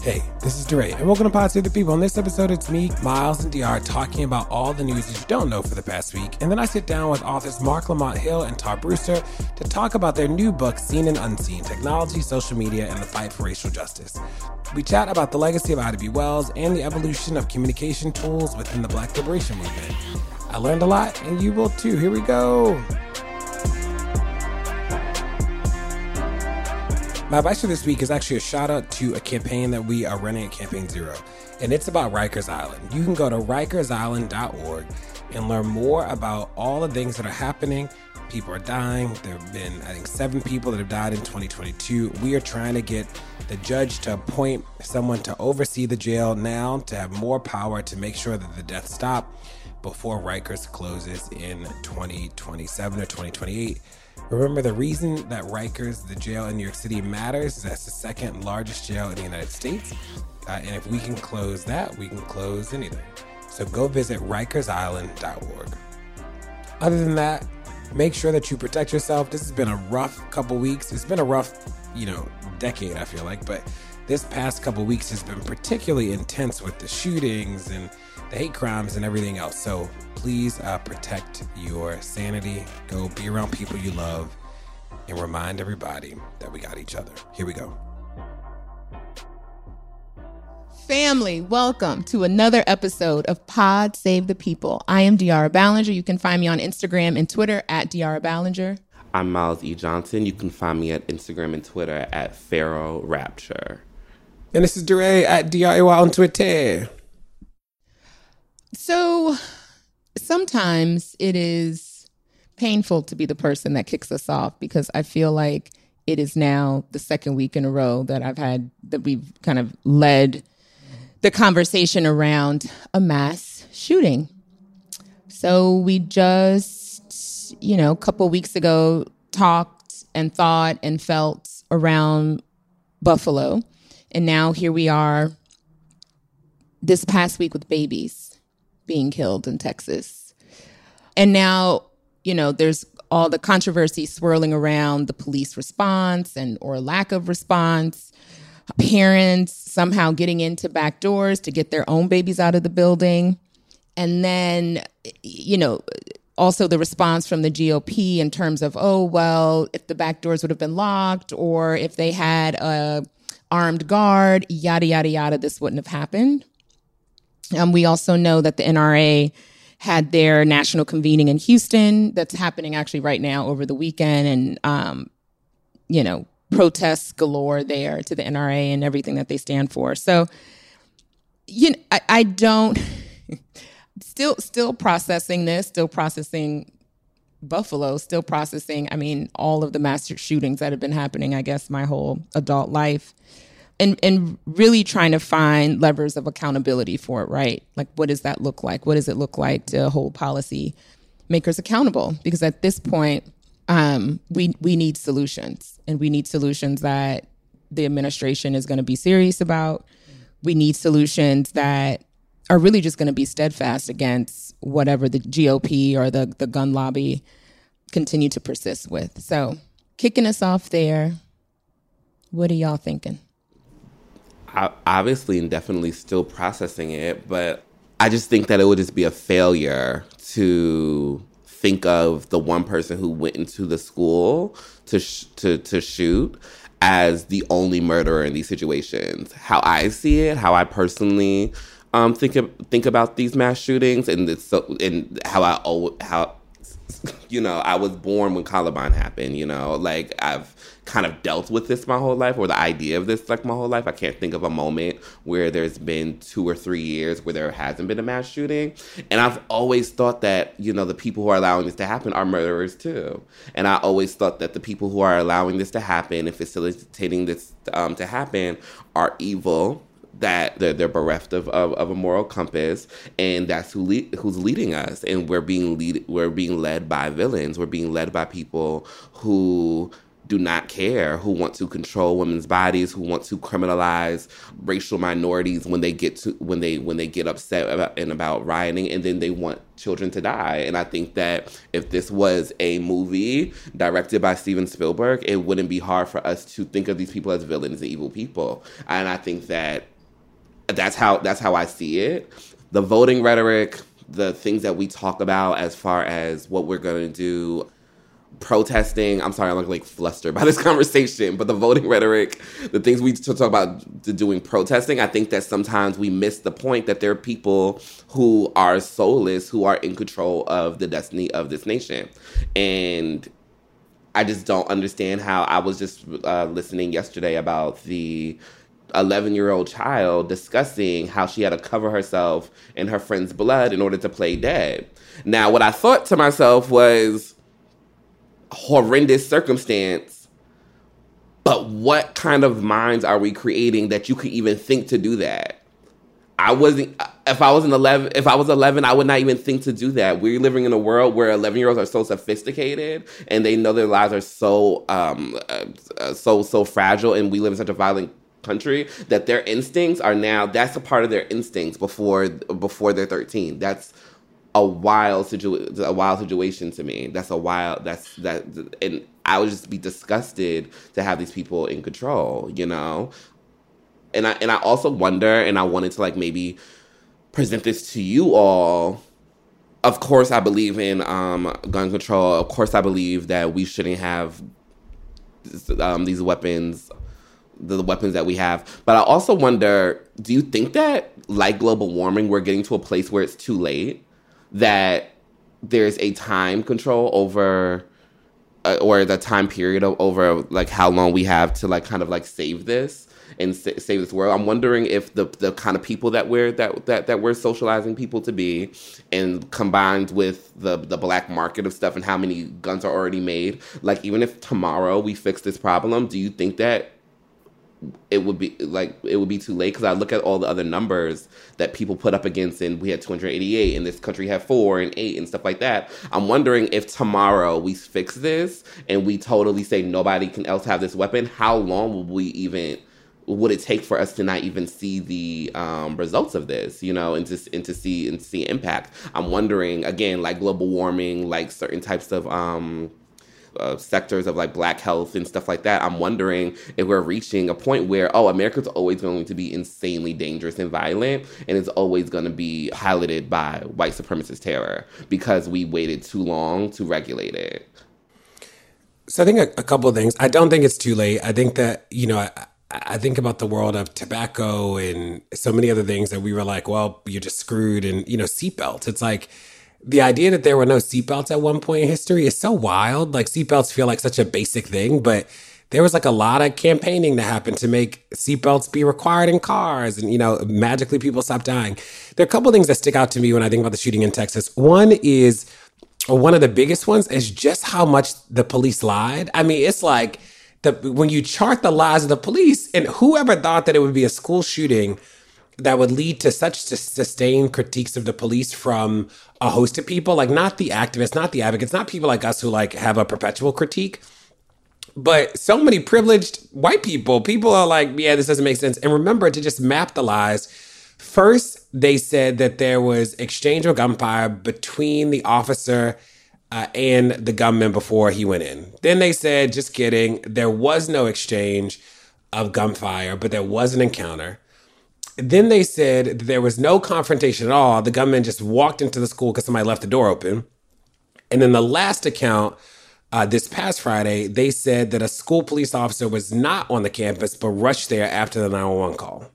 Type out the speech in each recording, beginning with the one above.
Hey, this is DeRay, and welcome to Pod Save the People. On this episode, it's me, Miles, and DR talking about all the news that you don't know for the past week. And then I sit down with authors Mark Lamont Hill and Todd Brewster to talk about their new book, Seen and Unseen, Technology, Social Media, and the Fight for Racial Justice. We chat about the legacy of Ida B. Wells and the evolution of communication tools within the Black Liberation Movement. I learned a lot, and you will too. Here we go. My advice for this week is actually a shout out to a campaign that we are running at Campaign Zero, and it's about Rikers Island. You can go to rikersisland.org and learn more about all the things that are happening. People are dying. There have been, I think, 7 people that have died in 2022. We are trying to get the judge to appoint someone to oversee the jail now, to have more power to make sure that the deaths stop before Rikers closes in 2027 or 2028. Remember, the reason that Rikers, the jail in New York City, matters is that's the second largest jail in the United States. And if we can close that, we can close anything. So go visit rikersisland.org. Other than that, make sure that you protect yourself. This has been a rough couple weeks. It's been a rough, decade, I feel like. But this past couple weeks has been particularly intense with the shootings and the hate crimes and everything else. So please protect your sanity. Go be around people you love and remind everybody that we got each other. Here we go. Family, welcome to another episode of Pod Save the People. I am De'Ara Ballinger. You can find me on Instagram and Twitter at De'Ara Ballinger. I'm Miles E. Johnson. You can find me at Instagram and Twitter at Pharaoh Rapture. And this is DeRay at DRAY on Twitter. So sometimes it is painful to be the person that kicks us off, because I feel like it is now the second week in a row that we've kind of led the conversation around a mass shooting. So we just, a couple weeks ago talked and thought and felt around Buffalo. And now here we are this past week with babies being killed in Texas. And now, there's all the controversy swirling around the police response or lack of response, parents somehow getting into back doors to get their own babies out of the building. And then, also the response from the GOP in terms of, if the back doors would have been locked or if they had a armed guard, yada, yada, yada, this wouldn't have happened. We also know that the NRA had their national convening in Houston that's happening actually right now over the weekend. And, protests galore there to the NRA and everything that they stand for. So, I don't still processing this, still processing Buffalo, still processing, all of the mass shootings that have been happening, I guess, my whole adult life. And really trying to find levers of accountability for it, right? Like, what does that look like? What does it look like to hold policy makers accountable? Because at this point, we need solutions, and we need solutions that the administration is going to be serious about. We need solutions that are really just going to be steadfast against whatever the GOP or the gun lobby continue to persist with. So, kicking us off there, what are y'all thinking? Obviously and definitely still processing it, but I just think that it would just be a failure to think of the one person who went into the school to shoot as the only murderer in these situations. How I see it, how I personally think about these mass shootings, and how I was born when Columbine happened. I've kind of dealt with this my whole life, or the idea of this my whole life. I can't think of a moment where there's been 2 or 3 years where there hasn't been a mass shooting. And I've always thought that, the people who are allowing this to happen are murderers too. And I always thought that the people who are allowing this to happen and facilitating this to happen are evil, that they're bereft of a moral compass, and that's who's leading us. And we're being led by villains. We're being led by people who do not care, who want to control women's bodies, who want to criminalize racial minorities when they get upset about rioting, and then they want children to die. And I think that if this was a movie directed by Steven Spielberg, it wouldn't be hard for us to think of these people as villains and evil people. And I think that that's how I see it. The voting rhetoric, the things that we talk about as far as what we're going to do, protesting. I'm sorry, I'm like flustered by this conversation, but the voting rhetoric, the things we talk about doing protesting, I think that sometimes we miss the point that there are people who are soulless, who are in control of the destiny of this nation. And I just don't understand how. I was just listening yesterday about the 11-year-old child discussing how she had to cover herself in her friend's blood in order to play dead. Now, what I thought to myself was, horrendous circumstance, but what kind of minds are we creating that you could even think to do that? If I was 11, I would not even think to do that. We're living in a world where 11-year-olds are so sophisticated and they know their lives are so fragile, and we live in such a violent country that their instincts are now, that's a part of their instincts before they're 13. That's a wild situation to me. And I would just be disgusted to have these people in control, you know? And I also wonder, and I wanted to like maybe present this to you all. Of course, I believe in gun control. Of course, I believe that we shouldn't have these weapons, the weapons that we have. But I also wonder, do you think that, like global warming, we're getting to a place where it's too late? That there's a time control over, or the time period over like how long we have to like kind of like save this and save this world. I'm wondering if the kind of people that we're socializing people to be, and combined with the black market of stuff and how many guns are already made, like even if tomorrow we fix this problem, do you think that it would be too late? Because I look at all the other numbers that people put up against, and we had 288, and this country had 4 and 8 and stuff like that. I'm wondering if tomorrow we fix this and we totally say nobody can else have this weapon, how long would it take for us to not even see the results of this, you know, and to see impact? I'm wondering, again, like global warming, like certain types of sectors of like black health and stuff like that. I'm wondering if we're reaching a point where, America's always going to be insanely dangerous and violent, and it's always going to be piloted by white supremacist terror because we waited too long to regulate it. So I think a couple of things. I don't think it's too late. I think that, you know, I think about the world of tobacco and so many other things that we were like, well, you're just screwed. And, you know, seatbelts. It's like, the idea that there were no seatbelts at one point in history is so wild. Like, seatbelts feel like such a basic thing, but there was like a lot of campaigning that happened to make seatbelts be required in cars, and, you know, magically people stopped dying. There are a couple of things that stick out to me when I think about the shooting in Texas. One of the biggest ones is just how much the police lied. I mean, it's like when you chart the lies of the police, and whoever thought that it would be a school shooting that would lead to such sustained critiques of the police from a host of people, like not the activists, not the advocates, not people like us who like have a perpetual critique, but so many privileged white people are like, yeah, this doesn't make sense. And remember to just map the lies. First, they said that there was exchange of gunfire between the officer and the gunman before he went in. Then they said, just kidding, there was no exchange of gunfire, but there was an encounter. Then they said there was no confrontation at all. The gunman just walked into the school because somebody left the door open. And then the last account, this past Friday, they said that a school police officer was not on the campus, but rushed there after the 911 call.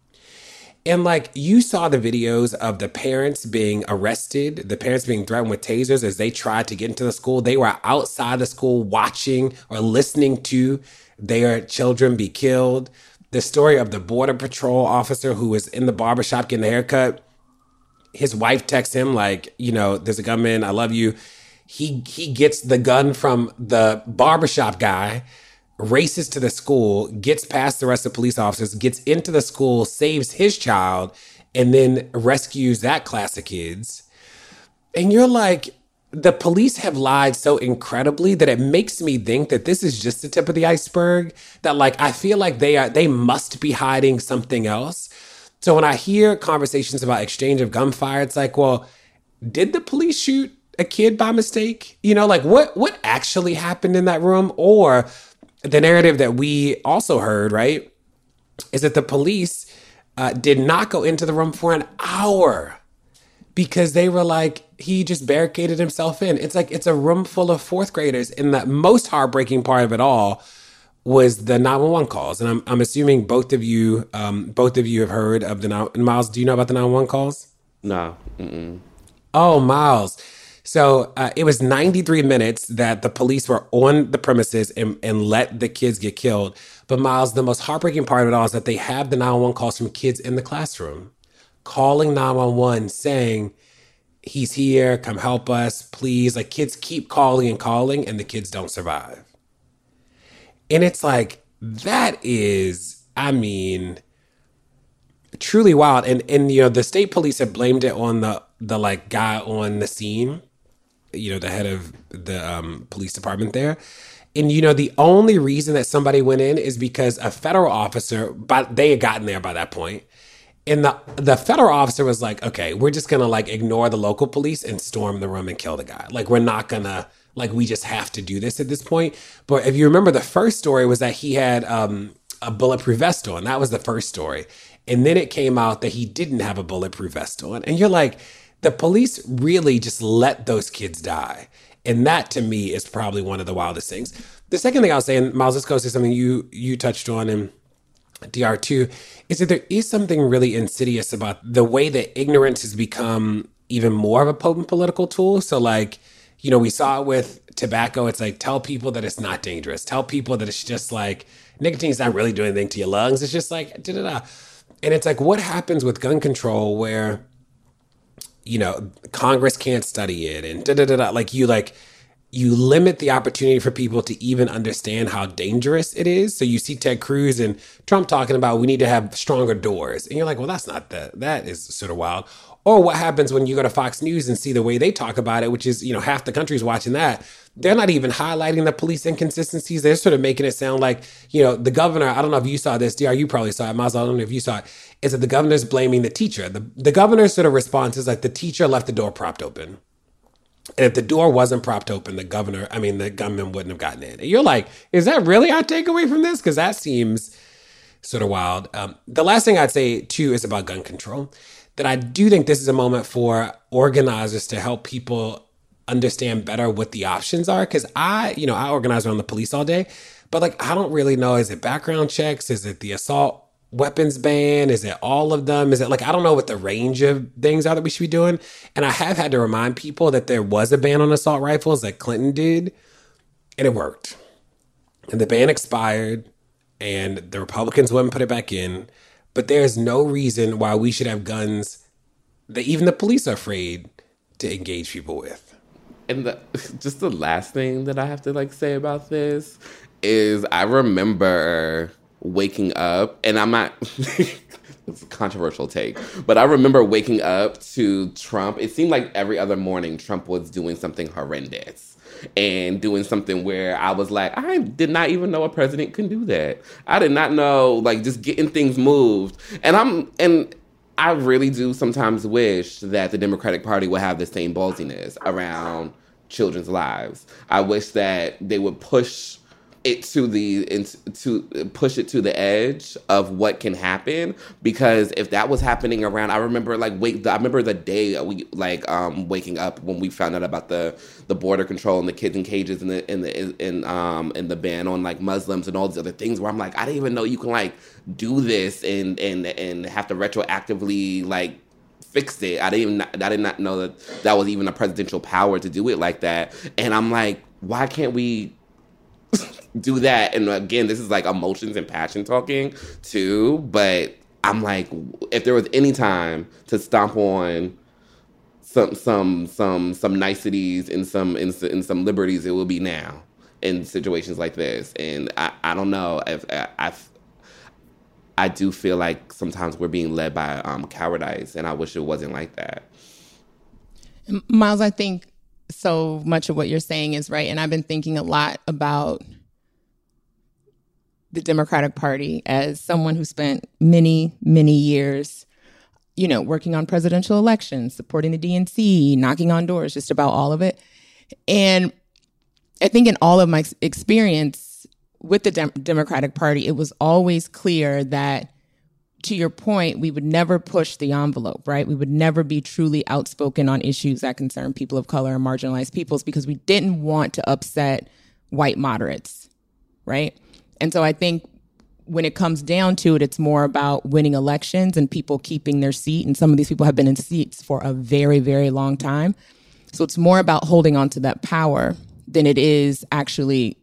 And like, you saw the videos of the parents being arrested, the parents being threatened with tasers as they tried to get into the school. They were outside the school watching or listening to their children be killed. The story of the Border Patrol officer who was in the barbershop getting a haircut. His wife texts him like, you know, there's a gunman, I love you. He gets the gun from the barbershop guy, races to the school, gets past the rest of the police officers, gets into the school, saves his child, and then rescues that class of kids. And you're like, the police have lied so incredibly that it makes me think that this is just the tip of the iceberg, that like, I feel like they must be hiding something else. So when I hear conversations about exchange of gunfire, it's like, well, did the police shoot a kid by mistake? You know, like what actually happened in that room? Or the narrative that we also heard, right, is that the police did not go into the room for an hour because they were like, he just barricaded himself in. It's like, it's a room full of fourth graders. And the most heartbreaking part of it all was the 911 calls. And I'm assuming both of you have heard of the Miles, do you know about the 911 calls? No. Mm-mm. Oh, Miles. So it was 93 minutes that the police were on the premises and let the kids get killed. But Miles, the most heartbreaking part of it all is that they have the 911 calls from kids in the classroom calling 911 saying, he's here, come help us, please. Like, kids keep calling and the kids don't survive. And it's like, that is, I mean, truly wild. And you know, the state police have blamed it on the like guy on the scene, you know, the head of the police department there. And, you know, the only reason that somebody went in is because a federal officer, but they had gotten there by that point. And the federal officer was like, okay, we're just going to like ignore the local police and storm the room and kill the guy. Like, we're not going to, like, we just have to do this at this point. But if you remember, the first story was that he had a bulletproof vest on. That was the first story. And then it came out that he didn't have a bulletproof vest on. And you're like, the police really just let those kids die. And that, to me, is probably one of the wildest things. The second thing I was saying, Miles, this goes to something you touched on in DR2, is that there is something really insidious about the way that ignorance has become even more of a potent political tool. So, like, you know, we saw it with tobacco. It's like, tell people that it's not dangerous. Tell people that it's just like, nicotine's not really doing anything to your lungs. It's just like, da-da-da. And it's like, what happens with gun control where, you know, Congress can't study it and da-da-da-da. You limit the opportunity for people to even understand how dangerous it is. So you see Ted Cruz and Trump talking about we need to have stronger doors. And you're like, well, that's not that is sort of wild. Or what happens when you go to Fox News and see the way they talk about it, which is, you know, half the country's watching that. They're not even highlighting the police inconsistencies. They're sort of making it sound like, you know, the governor, I don't know if you saw this, DR, you probably saw it, Miles, I don't know if you saw it, is that the governor's blaming the teacher. The governor's sort of response is like the teacher left the door propped open. And if the door wasn't propped open, the gunman wouldn't have gotten in. And you're like, is that really our takeaway from this? Because that seems sort of wild. The last thing I'd say, too, is about gun control. That I do think this is a moment for organizers to help people understand better what the options are. Because I organize around the police all day. But, like, I don't really know. Is it background checks? Is it the assault weapons ban? Is it all of them? Is it like, I don't know what the range of things are that we should be doing. And I have had to remind people that there was a ban on assault rifles that Clinton did, and it worked. And the ban expired, and the Republicans wouldn't put it back in. But there's no reason why we should have guns that even the police are afraid to engage people with. And just the last thing that I have to like say about this is I remember waking up, and I'm not, it's a controversial take, but I remember waking up to Trump. It seemed like every other morning Trump was doing something horrendous and doing something where I was like, I did not even know a president can do that. I did not know, like, just getting things moved. And I really do sometimes wish that the Democratic Party would have the same ballsiness around children's lives. I wish that they would push it to the edge of what can happen, because if that was happening around, I remember the day we waking up when we found out about the border control and the kids in cages and the ban on like Muslims and all these other things, where I'm like, I didn't even know you can like do this and have to retroactively like fix it. I did not know that was even a presidential power to do it like that. And I'm like, why can't we do that? And again, this is like emotions and passion talking too, but I'm like, if there was any time to stomp on some niceties and some liberties, it will be now in situations like this. And I don't know if I do feel like sometimes we're being led by cowardice, and I wish it wasn't like that. Miles, I think so much of what you're saying is right. And I've been thinking a lot about the Democratic Party as someone who spent many, many years, you know, working on presidential elections, supporting the DNC, knocking on doors, just about all of it. And I think in all of my experience with the Democratic Party, it was always clear that to your point, we would never push the envelope, right? We would never be truly outspoken on issues that concern people of color and marginalized peoples because we didn't want to upset white moderates, right? And so I think when it comes down to it, it's more about winning elections and people keeping their seat. And some of these people have been in seats for a very, very long time. So it's more about holding on to that power than it is actually,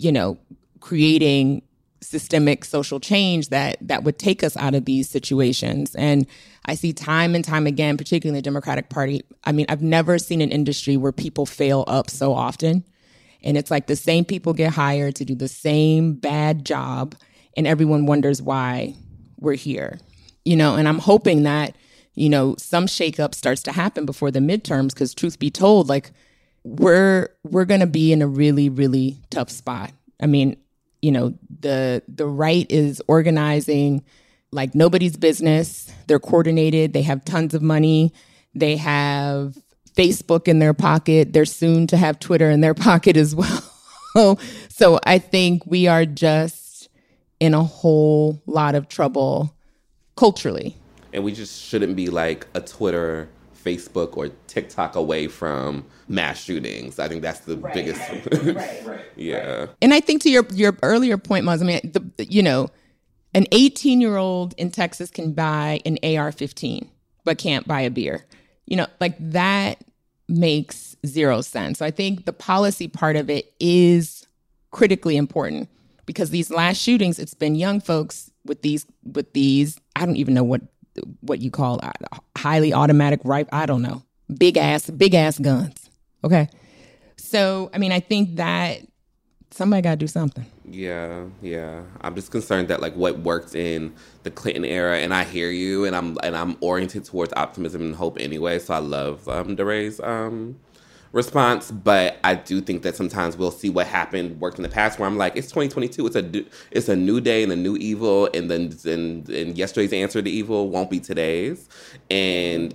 creating systemic social change that would take us out of these situations. And I see time and time again, particularly in the Democratic Party, I mean, I've never seen an industry where people fail up so often. And it's like the same people get hired to do the same bad job, and everyone wonders why we're here. And I'm hoping that, some shakeup starts to happen before the midterms, because truth be told, like, we're going to be in a really, really tough spot. I mean, the right is organizing like nobody's business. They're coordinated. They have tons of money. They have Facebook in their pocket. They're soon to have Twitter in their pocket as well. So I think we are just in a whole lot of trouble culturally. And we just shouldn't be like a Twitter, Facebook, or TikTok away from mass shootings. I think that's the biggest. Right. Yeah. Right. And I think to your earlier point, Maz, I mean, an 18-year-old in Texas can buy an AR-15, but can't buy a beer. Like that makes zero sense. So I think the policy part of it is critically important, because these last shootings, it's been young folks with these, I don't even know what you call highly automatic rifle. I don't know. Big ass guns. Okay. So, I mean, I think that somebody got to do something. Yeah. I'm just concerned that like what worked in the Clinton era, and I hear you, and I'm oriented towards optimism and hope anyway. So I love DeRay's response, but I do think that sometimes we'll see what happened worked in the past, where I'm like, it's 2022, it's a new day and a new evil, and then yesterday's answer to evil won't be today's. And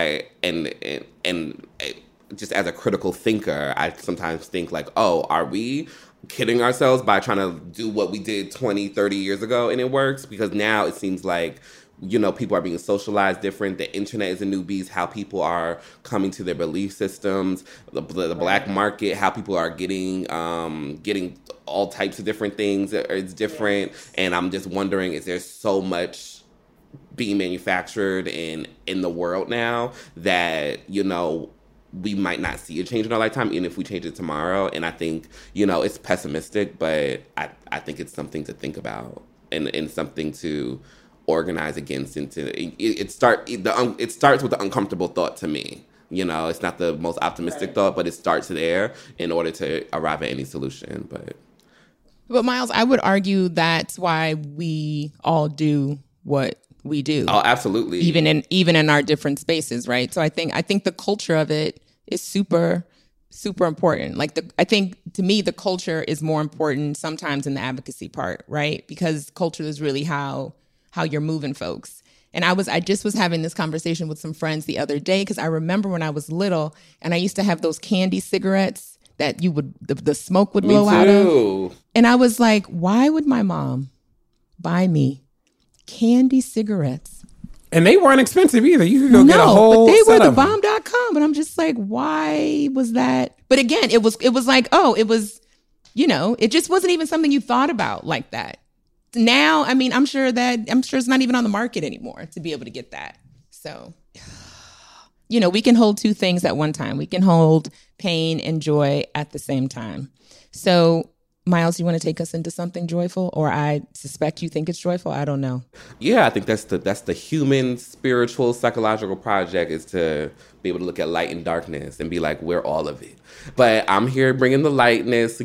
just as a critical thinker, I sometimes think like, oh, are we kidding ourselves by trying to do what we did 20, 30 years ago and it works? Because now it seems like, people are being socialized different. The internet is a new beast. How people are coming to their belief systems, the black market, how people are getting all types of different things. It's different. And I'm just wondering, is there so much being manufactured in the world now that, we might not see a change in our lifetime, even if we change it tomorrow. And I think, it's pessimistic, but I think it's something to think about and something to organize against. It starts with the uncomfortable thought to me. It's not the most optimistic thought, but it starts there in order to arrive at any solution. But Miles, I would argue that's why we all do what we do. Oh, absolutely. Even in our different spaces, right? So I think the culture of it is super, super important. Like I think to me, the culture is more important sometimes than the advocacy part, right? Because culture is really how you're moving folks. And I just was having this conversation with some friends the other day, because I remember when I was little and I used to have those candy cigarettes that the smoke would blow out of. And I was like, why would my mom buy me candy cigarettes? And they weren't expensive either. You could go get a whole but they were set the of them. bomb.com. And I'm just like, why was that? But again, it was like, it was, it just wasn't even something you thought about like that. Now, I mean, I'm sure it's not even on the market anymore to be able to get that. So, we can hold two things at one time. We can hold pain and joy at the same time. So, Miles, you want to take us into something joyful? Or I suspect you think it's joyful. I don't know. Yeah, I think that's the human, spiritual, psychological project, is to be able to look at light and darkness and be like, we're all of it. But I'm here bringing the lightness.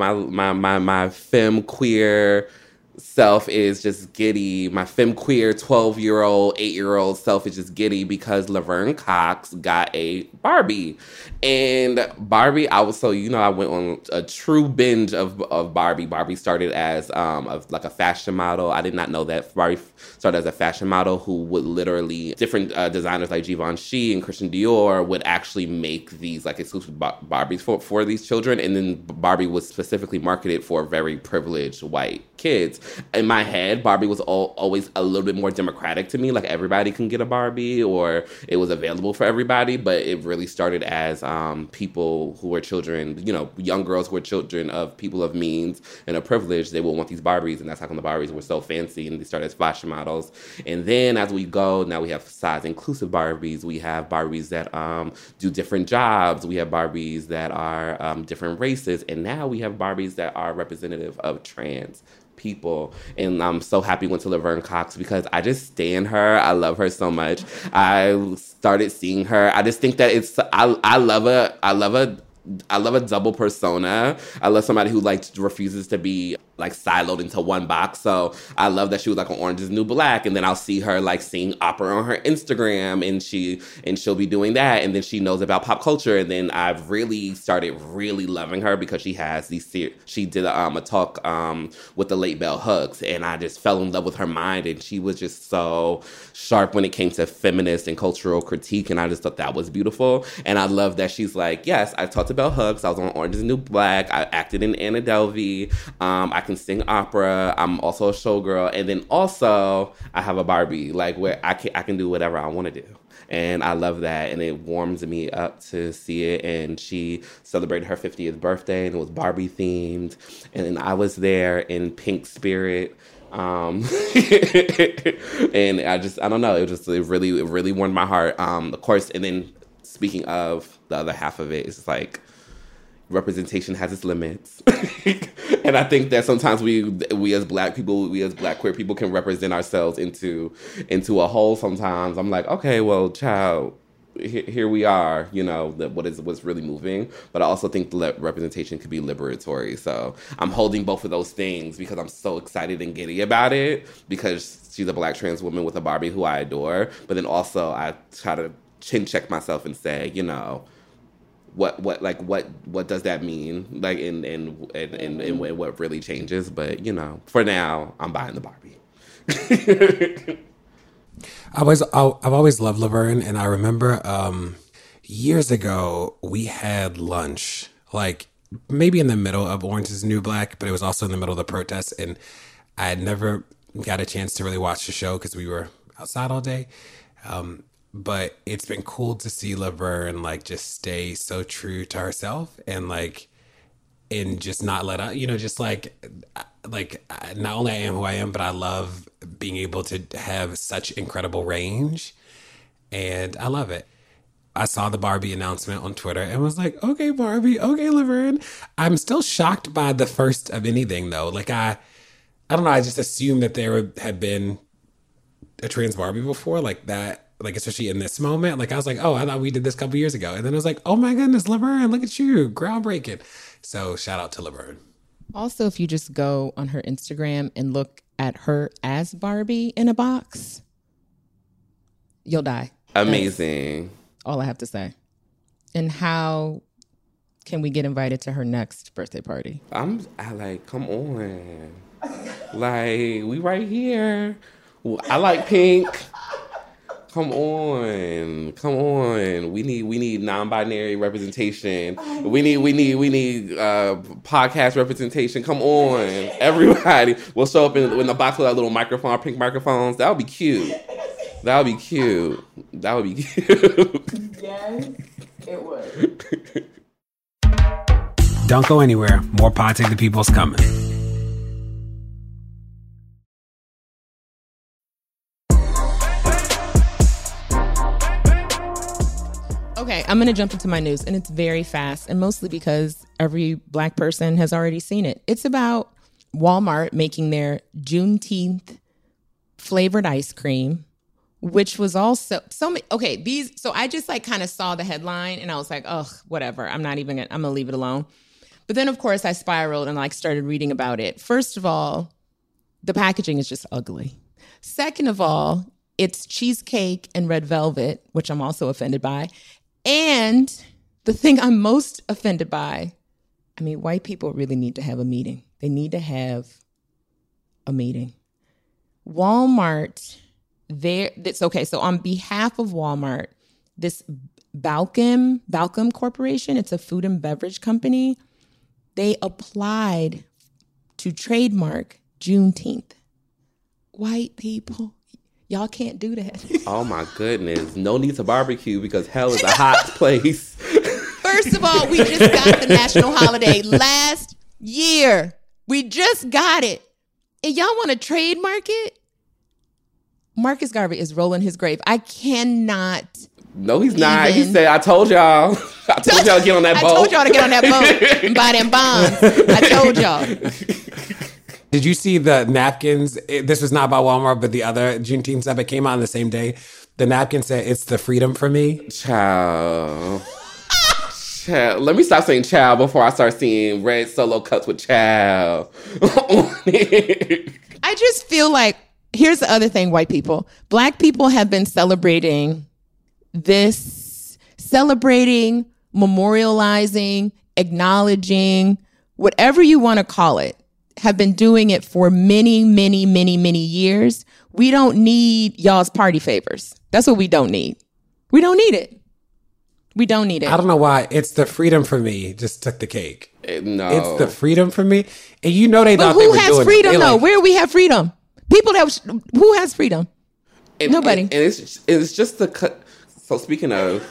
My femme queer self is just giddy. My femme queer 12-year-old, 8-year-old self is just giddy because Laverne Cox got a Barbie. And Barbie, I went on a true binge of Barbie. Barbie started as like a fashion model. I did not know that. Barbie started as a fashion model who would literally, different designers like Givenchy and Christian Dior would actually make these like exclusive Barbies for these children. And then Barbie was specifically marketed for very privileged white kids. in my head, Barbie was always a little bit more democratic to me. Like everybody can get a Barbie, or it was available for everybody. But it really started as people who were children, young girls who were children of people of means and of privilege. They would want these Barbies, and that's how come the Barbies were so fancy, and they started as fashion models. And then as we go, now we have size inclusive Barbies. We have Barbies that do different jobs. We have Barbies that are different races, and now we have Barbies that are representative of trans people. And I'm so happy we went to Laverne Cox because I just stan her. I love her so much. I started seeing her. I just think that I love a double persona. I love somebody who refuses to be siloed into one box. So I love that she was on Orange is the New Black, and then I'll see her sing opera on her Instagram, and she'll be doing that, and then she knows about pop culture, and then I've really started really loving her because she has she did a talk with the late Bell Hooks, and I just fell in love with her mind, and she was just so sharp when it came to feminist and cultural critique, and I just thought that was beautiful. And I love that she's yes, I talked to Bell Hooks, I was on Orange is the New Black, I acted in Anna Delvey, I can sing opera, I'm also a showgirl, and then also I have a Barbie, where I can do whatever I want to do. And I love that, and it warms me up to see it. And she celebrated her 50th birthday, and it was Barbie themed, and I was there in pink spirit. And I don't know, it really warmed my heart. Of course, and then speaking of the other half of it, it's representation has its limits. And I think that sometimes we as Black people, we as Black queer people can represent ourselves into a whole sometimes. I'm okay, well, child, here we are, what's really moving. But I also think the representation could be liberatory. So I'm holding both of those things because I'm so excited and giddy about it, because she's a Black trans woman with a Barbie who I adore. But then also I try to chin check myself and say, what does that mean? And what really changes? But for now, I'm buying the Barbie. I've always loved Laverne, and I remember years ago we had lunch, maybe in the middle of Orange is the New Black, but it was also in the middle of the protests, and I had never got a chance to really watch the show because we were outside all day. But it's been cool to see Laverne just stay so true to herself, and and just not let up, just not only I am who I am, but I love being able to have such incredible range, and I love it. I saw the Barbie announcement on Twitter and was okay, Barbie, okay, Laverne. I'm still shocked by the first of anything though. I don't know. I just assumed that there had been a trans Barbie before that. Especially in this moment, I was oh, I thought we did this a couple years ago. And then I was oh my goodness, Laverne, look at you, groundbreaking. So shout out to Laverne. Also, if you just go on her Instagram and look at her as Barbie in a box, you'll die. Amazing. That's all I have to say. And how can we get invited to her next birthday party? Come on. We right here. I like pink. Come on. We need non-binary representation. We need podcast representation. Come on, everybody. We'll show up in the box with our little microphone, pink microphones. That would be cute. Yes, it would. Don't go anywhere. More Pod Save the People's coming. Okay, I'm going to jump into my news, and it's very fast, and mostly because every Black person has already seen it. It's about Walmart making their Juneteenth flavored ice cream, which was also so I just kind of saw the headline, and I was ugh, whatever. I'm going to leave it alone. But then, of course, I spiraled and started reading about it. First of all, the packaging is just ugly. Second of all, it's cheesecake and red velvet, which I'm also offended by. And the thing I'm most offended by, white people really need to have a meeting. They need to have a meeting. Walmart, so on behalf of Walmart, this Balcom Corporation, it's a food and beverage company, they applied to trademark Juneteenth. White people, y'all can't do that. Oh my goodness. No need to barbecue because hell is a hot place. First of all, we just got the national holiday last year. We just got it. And y'all want to trademark it? Marcus Garvey is rolling his grave. I cannot. No, he's not. He said, I told y'all. I told y'all to get on that boat. I told y'all to get on that boat and buy them bonds. I told y'all. Did you see the napkins? This was not about Walmart, but the other Juneteenth stuff. It came out on the same day. The napkin said, "It's the freedom for me." Child. Child. Let me stop saying child before I start seeing red Solo cups with child on it. I just feel like, here's the other thing, white people. Black people have been celebrating, memorializing, acknowledging, whatever you want to call it, have been doing it for many, many, many, many years. We don't need y'all's party favors. That's what we don't need. We don't need it. We don't need it. I don't know why. It's the freedom for me just took the cake. No. It's the freedom for me. And you know they thought but they were who doing has freedom, it. though? Where we have freedom? People that... Who has freedom? Nobody. And it's just the... So speaking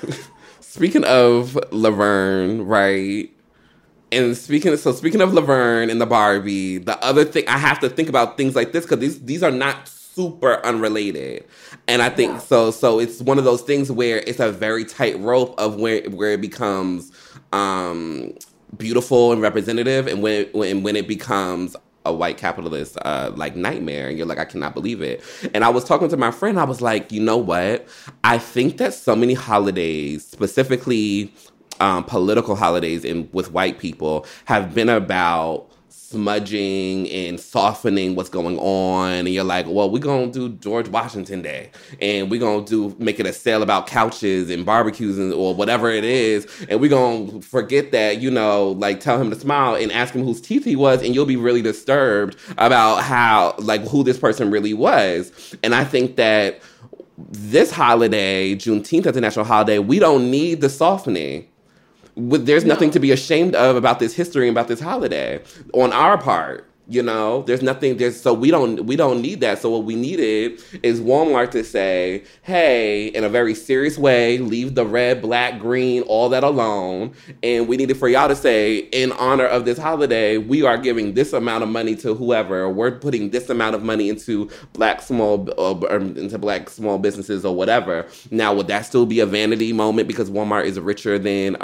of Laverne, right? And speaking of Laverne and the Barbie, the other thing, I have to think about things like this because these are not super unrelated. And I think so it's one of those things where it's a very tight rope of where it becomes beautiful and representative, and when it becomes a white capitalist like nightmare, and you're like, I cannot believe it. And I was talking to my friend, I was like, you know what? I think that so many holidays, specifically political holidays with white people, have been about smudging and softening what's going on. And you're like, well, we're going to do George Washington Day, and we're going to make it a sale about couches and barbecues or whatever it is. And we're going to forget that, like tell him to smile and ask him whose teeth he was. And you'll be really disturbed about who this person really was. And I think that this holiday, Juneteenth as a national holiday, we don't need the softening. There's nothing to be ashamed of about this history and about this holiday on our part. There's nothing. So we don't need that. So what we needed is Walmart to say, hey, in a very serious way, leave the red, black, green, all that alone. And we needed for y'all to say, in honor of this holiday, we are giving this amount of money to whoever. We're putting this amount of money into black small businesses or whatever. Now, would that still be a vanity moment because Walmart is richer than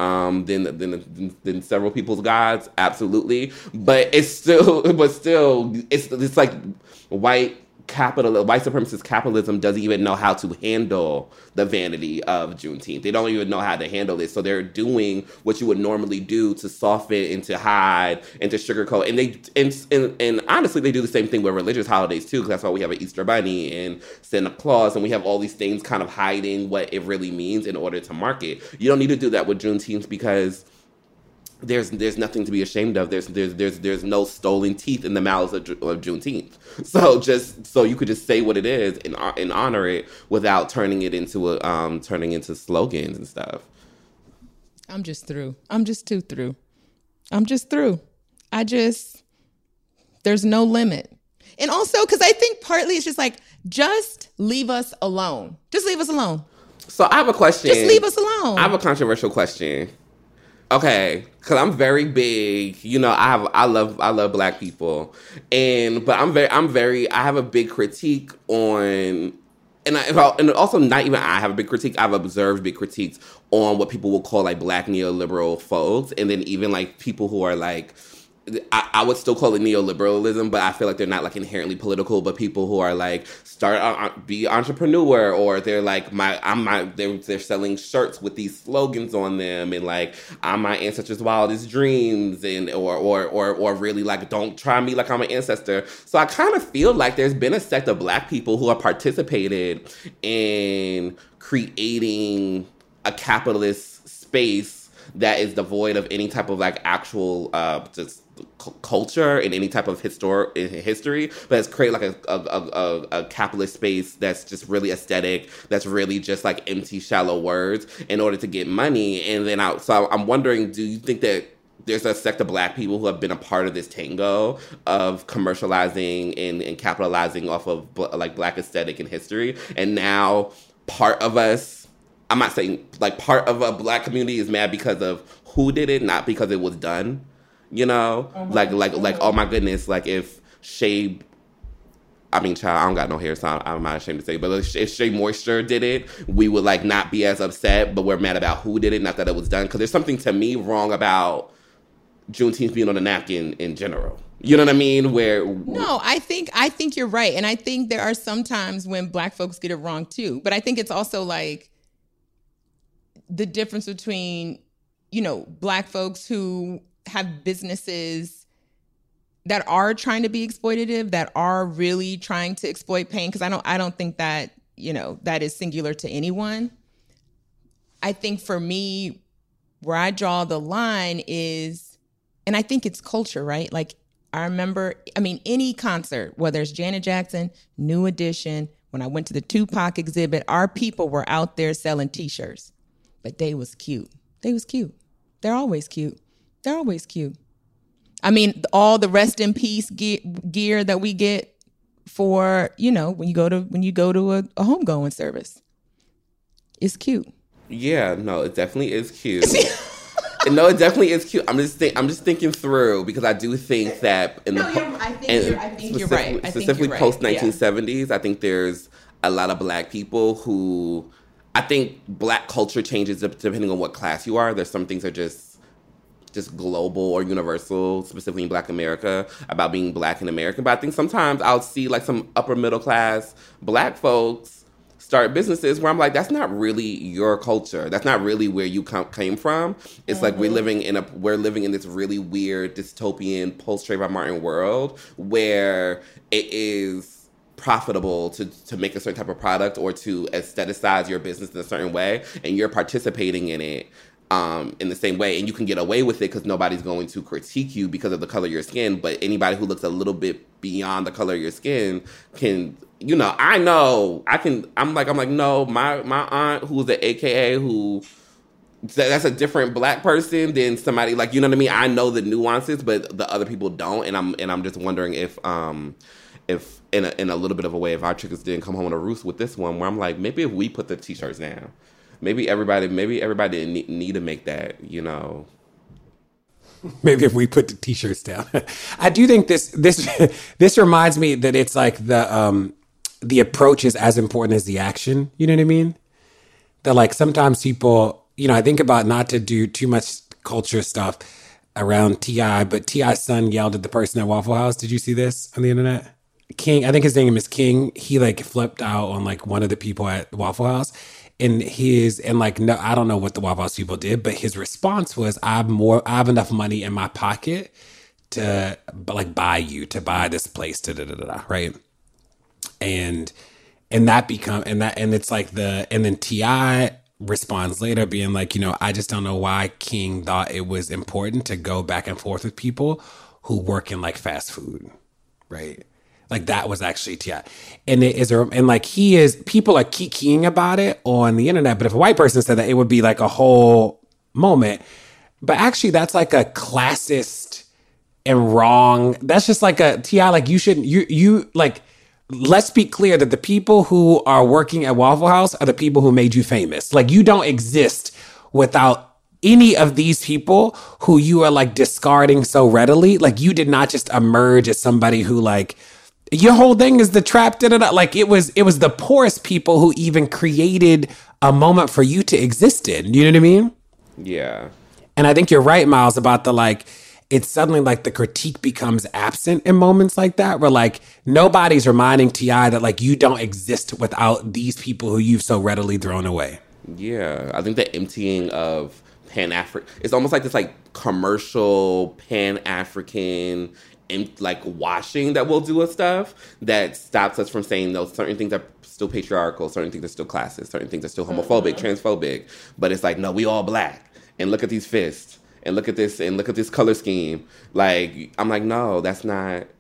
several people's gods? Absolutely. But it's still, it's like white supremacist capitalism doesn't even know how to handle the vanity of Juneteenth. They don't even know how to handle it. So they're doing what you would normally do to soften and to hide and to sugarcoat. And honestly, they do the same thing with religious holidays too, because that's why we have an Easter Bunny and Santa Claus, and we have all these things kind of hiding what it really means in order to market. You don't need to do that with Juneteenth because there's nothing to be ashamed of. There's no stolen teeth in the mouths of Juneteenth. So you could just say what it is and honor it without turning it into slogans and stuff. I'm just through. I'm just too through. There's no limit. And also, because I think partly it's just like, just leave us alone. Just leave us alone. So I have a question. Just leave us alone. I have a controversial question. Okay, because I'm very big, I love black people, but I have a big critique on, and also not even I have a big critique. I've observed big critiques on what people will call like black neoliberal folks, and then even like people who are like, I would still call it neoliberalism, but I feel like they're not like inherently political. But people who are like be entrepreneur, or they're like they're selling shirts with these slogans on them, and like I'm my ancestors' wildest dreams, and or really like don't try me like I'm an ancestor. So I kind of feel like there's been a sect of black people who have participated in creating a capitalist space that is devoid of any type of like actual just culture and any type of history, but it's create like a capitalist space that's just really aesthetic, that's really just like empty, shallow words in order to get money. And then so I'm wondering, do you think that there's a sect of Black people who have been a part of this tango of commercializing and capitalizing off of like Black aesthetic and history. And now part of us, I'm not saying like part of a Black community is mad because of who did it, not because it was done. You know, like oh my goodness, like if Shea, I mean, child, I don't got no hair, so I'm not ashamed to say, but if Shea Moisture did it, we would like not be as upset, but we're mad about who did it, not that it was done. Because there's something to me wrong about Juneteenth being on the napkin in general. You know what I mean? No, I think you're right, and I think there are some times when Black folks get it wrong too. But I think it's also like the difference between, you know, Black folks who have businesses that are trying to be exploitative, that are really trying to exploit pain. Because I don't think that, you know, that is singular to anyone. I think for me, where I draw the line is, and I think it's culture, right? Like I remember, I mean, any concert, whether it's Janet Jackson, New Edition, when I went to the Tupac exhibit, our people were out there selling T-shirts, but they was cute. They was cute. They're always cute. They're always cute. I mean, all the rest in peace gear that we get for, you know, when you go to a homegoing service, it's cute. Yeah, no, it definitely is cute. No, it definitely is cute. I'm just thinking through, because I do think that I think you're right. Specifically post 1970s, I think there's a lot of Black people who, I think Black culture changes depending on what class you are. There's some things that are just global or universal, specifically in Black America, about being Black and American. But I think sometimes I'll see like some upper middle class Black folks start businesses where I'm like, that's not really your culture. That's not really where you came from. It's like we're living in this really weird dystopian post-Trayvon Martin world where it is profitable to make a certain type of product or to aestheticize your business in a certain way, and you're participating in it in the same way, and you can get away with it because nobody's going to critique you because of the color of your skin. But anybody who looks a little bit beyond the color of your skin can, you know, I'm like, no, my aunt who's an AKA who, that's a different Black person than somebody like, you know what I mean? I know the nuances, but the other people don't, and I'm just wondering if in a little bit of a way, if our chickens didn't come home on a roost with this one, where I'm like, maybe if we put the T-shirts down. Maybe everybody need to make that, you know. Maybe if we put the T-shirts down. I do think this reminds me that it's like the approach is as important as the action. You know what I mean? That like sometimes people, you know, I think about not to do too much culture stuff around T.I., but T.I.'s son yelled at the person at Waffle House. Did you see this on the internet? King, I think his name is King. He like flipped out on like one of the people at Waffle House. No, I don't know what the Waffle House people did, but his response was, I have enough money in my pocket to like buy this place, right? And it's like and then T.I. responds later being like, you know, I just don't know why King thought it was important to go back and forth with people who work in like fast food, right? Like that was actually T.I. And people are kikiing about it on the internet. But if a white person said that, it would be like a whole moment. But actually that's like a classist and wrong. That's just like a T.I. Like you shouldn't, you like, let's be clear that the people who are working at Waffle House are the people who made you famous. Like you don't exist without any of these people who you are like discarding so readily. Like you did not just emerge as somebody who like, your whole thing is the trap, like it was the poorest people who even created a moment for you to exist in. You know what I mean? Yeah. And I think you're right, Miles, about the like, it's suddenly like the critique becomes absent in moments like that, where like nobody's reminding T.I. that like you don't exist without these people who you've so readily thrown away. Yeah. I think the emptying of Pan-African, it's almost like this like commercial Pan-African like washing that we'll do with stuff that stops us from saying those certain things are still patriarchal, certain things are still classist, certain things are still homophobic, transphobic. But it's like, no, we all Black, and look at these fists, and look at this color scheme. Like, I'm like, no, that's not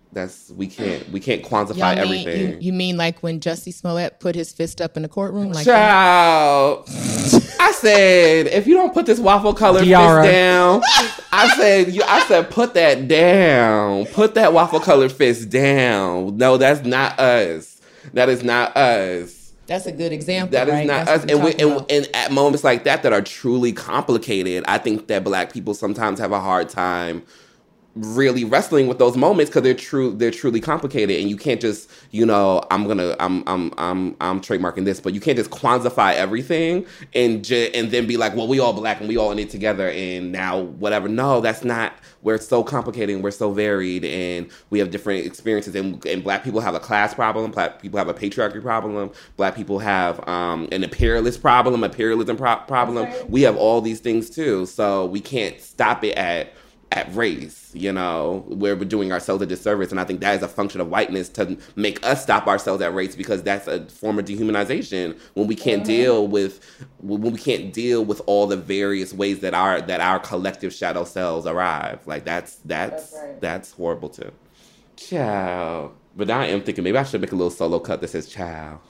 we can't quantify everything. You mean like when Jussie Smollett put his fist up in the courtroom? Like Child, I said, if you don't put this waffle colored fist down, I said, put that down. Put that waffle colored fist down. No, that's not us. That is not us. That's a good example. That is right? not That's us. And at moments like that are truly complicated, I think that Black people sometimes have a hard time really wrestling with those moments because they're truly complicated, and you can't just, I'm trademarking this, but you can't just quantify everything and then be like, well, we all Black and we all in it together and now whatever. No, that's not. We're so complicated and we're so varied and we have different experiences, and Black people have a class problem, Black people have a patriarchy problem, Black people have an imperialism problem. Right. We have all these things too, so we can't stop it at race, where we're doing ourselves a disservice. And I think that is a function of whiteness to make us stop ourselves at race, because that's a form of dehumanization when we can't deal with all the various ways that our collective shadow selves arrive. Like that's horrible too. Ciao. But now I am thinking maybe I should make a little solo cut that says ciao.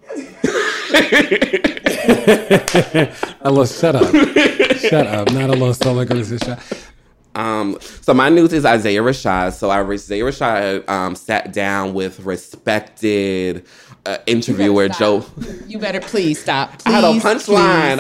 A little shut up. Not a little solo cut that says ciao. So my news is Isaiah Rashad. So Isaiah Rashad sat down with respected interviewer Joe. You better please stop. Please, I had a punchline.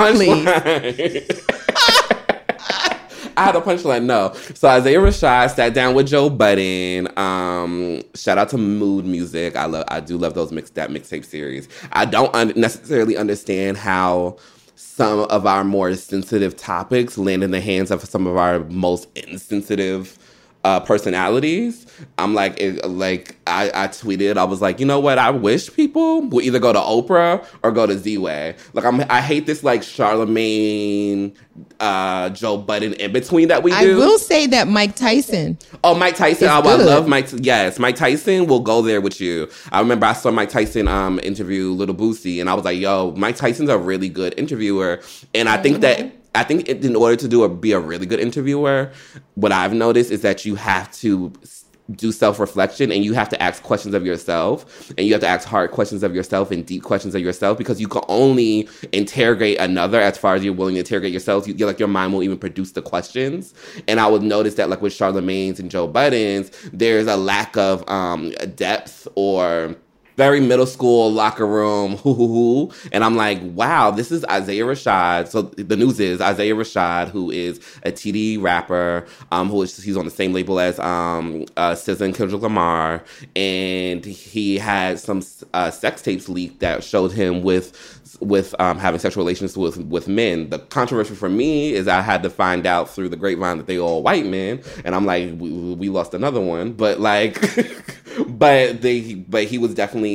I had a punchline. No. So Isaiah Rashad sat down with Joe Budden. Shout out to Mood Music. I do love that mixtape series. I don't necessarily understand how some of our more sensitive topics land in the hands of some of our most insensitive personalities. I'm I tweeted, I was like, you know what? I wish people would either go to Oprah or go to Z-Way. I hate this Charlemagne, Joe Budden in between that we do. I will say that Mike Tyson. Oh, Mike Tyson. I love Mike. Yes, Mike Tyson will go there with you. I remember I saw Mike Tyson interview Little Boosie, and I was like, yo, Mike Tyson's a really good interviewer. And I think in order to be a really good interviewer, what I've noticed is that you have to do self-reflection, and you have to ask questions of yourself, and you have to ask hard questions of yourself and deep questions of yourself, because you can only interrogate another as far as you're willing to interrogate yourself. Your mind won't even produce the questions. And I would notice that with Charlemagne's and Joe Budden's, there's a lack of depth or very middle school locker room, and I'm like, wow, this is Isaiah Rashad. So the news is Isaiah Rashad, who is a TD rapper, he's on the same label as SZA and Kendrick Lamar, and he had some sex tapes leaked that showed him with having sexual relations with men. The controversy for me is I had to find out through the grapevine that they all white men, and I'm like, we lost another one, but but he was definitely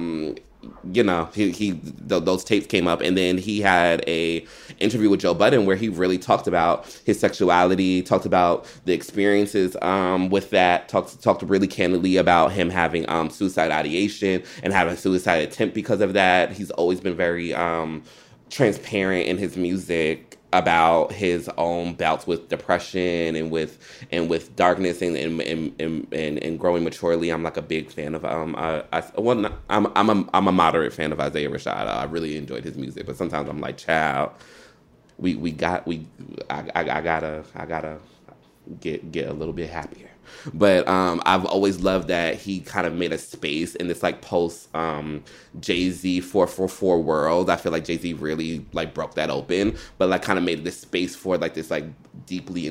those tapes came up, and then he had a interview with Joe Budden where he really talked about his sexuality, talked about the experiences with that, talked really candidly about him having suicide ideation and having a suicide attempt because of that. He's always been very transparent in his music about his own bouts with depression and with darkness and growing maturely. I'm a big fan of I'm a moderate fan of Isaiah Rashad. I really enjoyed his music, but sometimes I'm like, child, I gotta get a little bit happier. But I've always loved that he kind of made a space in this post Jay-Z 444 world. I feel like Jay-Z really broke that open, but kind of made this space for this deeply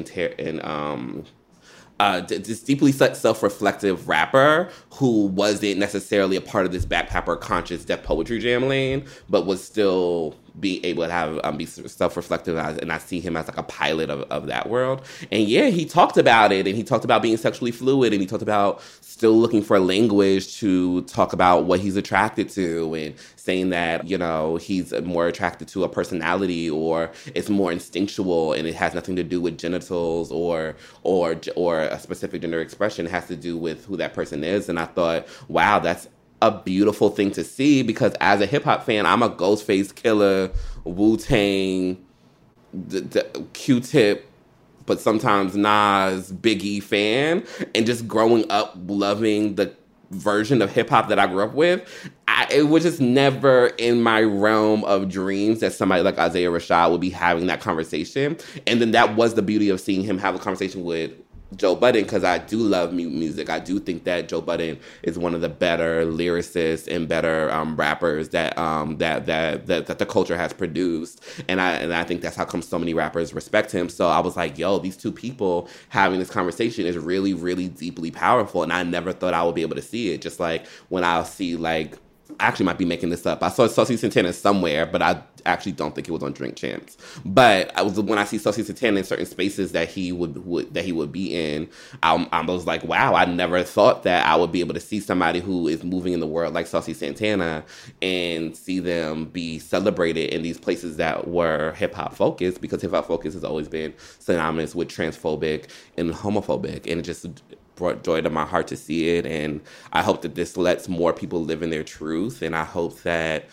this deeply self-reflective rapper who wasn't necessarily a part of this backpacker conscious Def Poetry Jam lane, but was still be able to have be self-reflective, and I see him as a pilot of that world. And yeah, he talked about it, and he talked about being sexually fluid, and he talked about still looking for language to talk about what he's attracted to, and saying that he's more attracted to a personality, or it's more instinctual, and it has nothing to do with genitals or a specific gender expression. It has to do with who that person is. And I thought, wow, that's a beautiful thing to see, because as a hip hop fan, I'm a Ghostface Killer, Wu-Tang, the Q-Tip, but sometimes Nas, Biggie fan, and just growing up loving the version of hip hop that I grew up with, it was just never in my realm of dreams that somebody like Isaiah Rashad would be having that conversation. And then that was the beauty of seeing him have a conversation with Joe Budden, because I do love music. I do think that Joe Budden is one of the better lyricists and better rappers that the culture has produced, and I think that's how come so many rappers respect him. So I was like, yo, these two people having this conversation is really, really deeply powerful, and I never thought I would be able to see it. Just like when I'll see, like, I actually might be making this up. I saw Saucy Santana somewhere, but I actually don't think it was on Drink Champs. But when I see Saucy Santana in certain spaces that he would be in, I was like, wow, I never thought that I would be able to see somebody who is moving in the world like Saucy Santana and see them be celebrated in these places that were hip hop focused, because hip hop focus has always been synonymous with transphobic and homophobic, and it just brought joy to my heart to see it. And I hope that this lets more people live in their truth. And I hope that,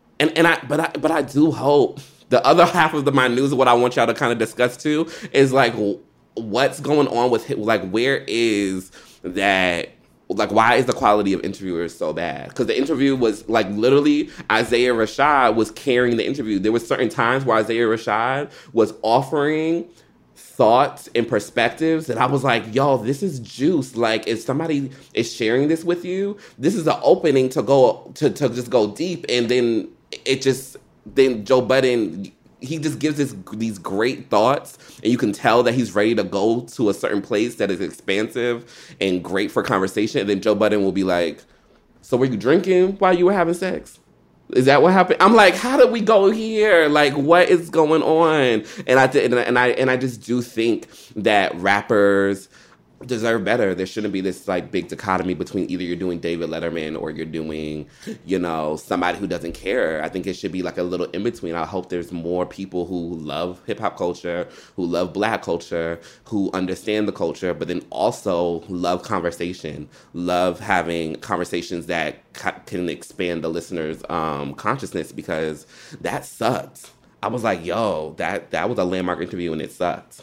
but I do hope the other half of my news, what I want y'all to kind of discuss too, is like, what's going on with, like, where is that, like, why is the quality of interviewers so bad? Because the interview was, like, literally Isaiah Rashad was carrying the interview. There was certain times where Isaiah Rashad was offering thoughts and perspectives that I was like, yo, this is juice. Like, if somebody is sharing this with you, this is an opening to go to just go deep. And then then Joe Budden, he just gives these great thoughts, and you can tell that he's ready to go to a certain place that is expansive and great for conversation. And then Joe Budden will be like, so were you drinking while you were having sex? Is that what happened? I'm like, how did we go here? Like, what is going on? And I just do think that rappers deserve better. There shouldn't be this, like, big dichotomy between either you're doing David Letterman or you're doing, you know, somebody who doesn't care. I think it should be like a little in between. I hope there's more people who love hip hop culture, who love Black culture, who understand the culture, but then also love conversation, love having conversations that can expand the listener's consciousness, because that sucked. I was like, yo, that was a landmark interview and it sucked.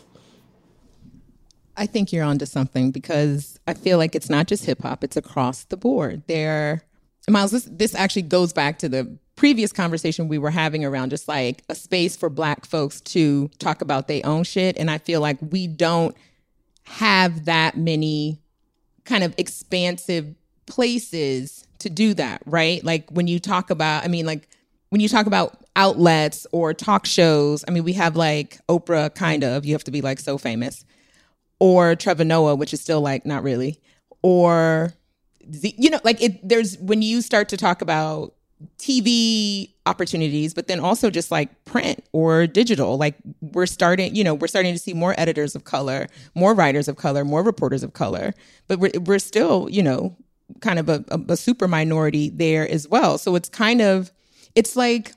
I think you're onto something, because I feel like it's not just hip hop, it's across the board. Miles, this actually goes back to the previous conversation we were having around just like a space for Black folks to talk about their own shit. And I feel like we don't have that many kind of expansive places to do that, right? Like when you talk about, when you talk about outlets or talk shows, we have like Oprah, kind of, you have to be like so famous. Or Trevor Noah, which is still like not really, or there's when you start to talk about TV opportunities, but then also just like print or digital, like we're starting to see more editors of color, more writers of color, more reporters of color, but we're still, kind of a super minority there as well. So it's like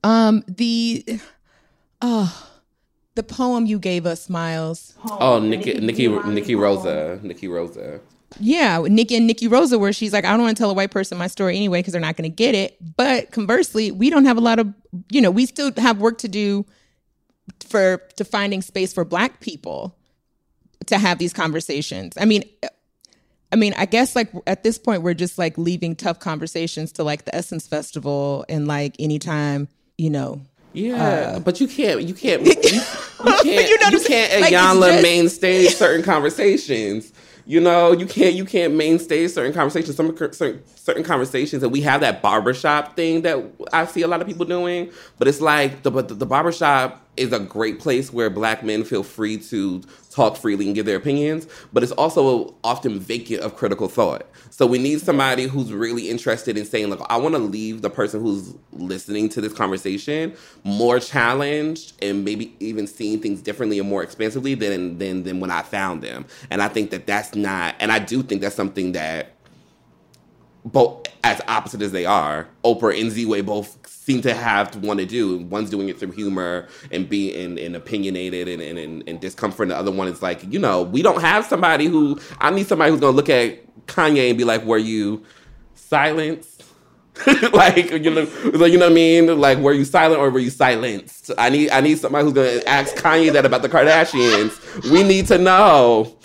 the poem you gave us, Miles. Oh, Nikki Rosa. Yeah, Nikki Rosa, where she's like, I don't want to tell a white person my story anyway because they're not going to get it. But conversely, we don't have a lot of, we still have work to do to finding space for Black people to have these conversations. I guess like at this point, we're just like leaving tough conversations to like the Essence Festival and like anytime, Yeah, but you can't Iyanla mainstay certain conversations. You can't mainstay certain conversations. Certain conversations, and we have that barbershop thing that I see a lot of people doing. But it's like the barbershop is a great place where Black men feel free to talk freely and give their opinions, but it's also often vacant of critical thought. So we need somebody who's really interested in saying, like, I want to leave the person who's listening to this conversation more challenged and maybe even seeing things differently and more expansively than when I found them. And I think that's not, and I do think that's something that both, as opposite as they are, Oprah and Z-Way both seem to have to want to do. One's doing it through humor and being opinionated and discomfort. And the other one is like, we don't have somebody I need somebody who's going to look at Kanye and be like, were you silenced? Like, you know what I mean? Like, were you silent or were you silenced? I need somebody who's gonna ask Kanye that about the Kardashians. We need to know.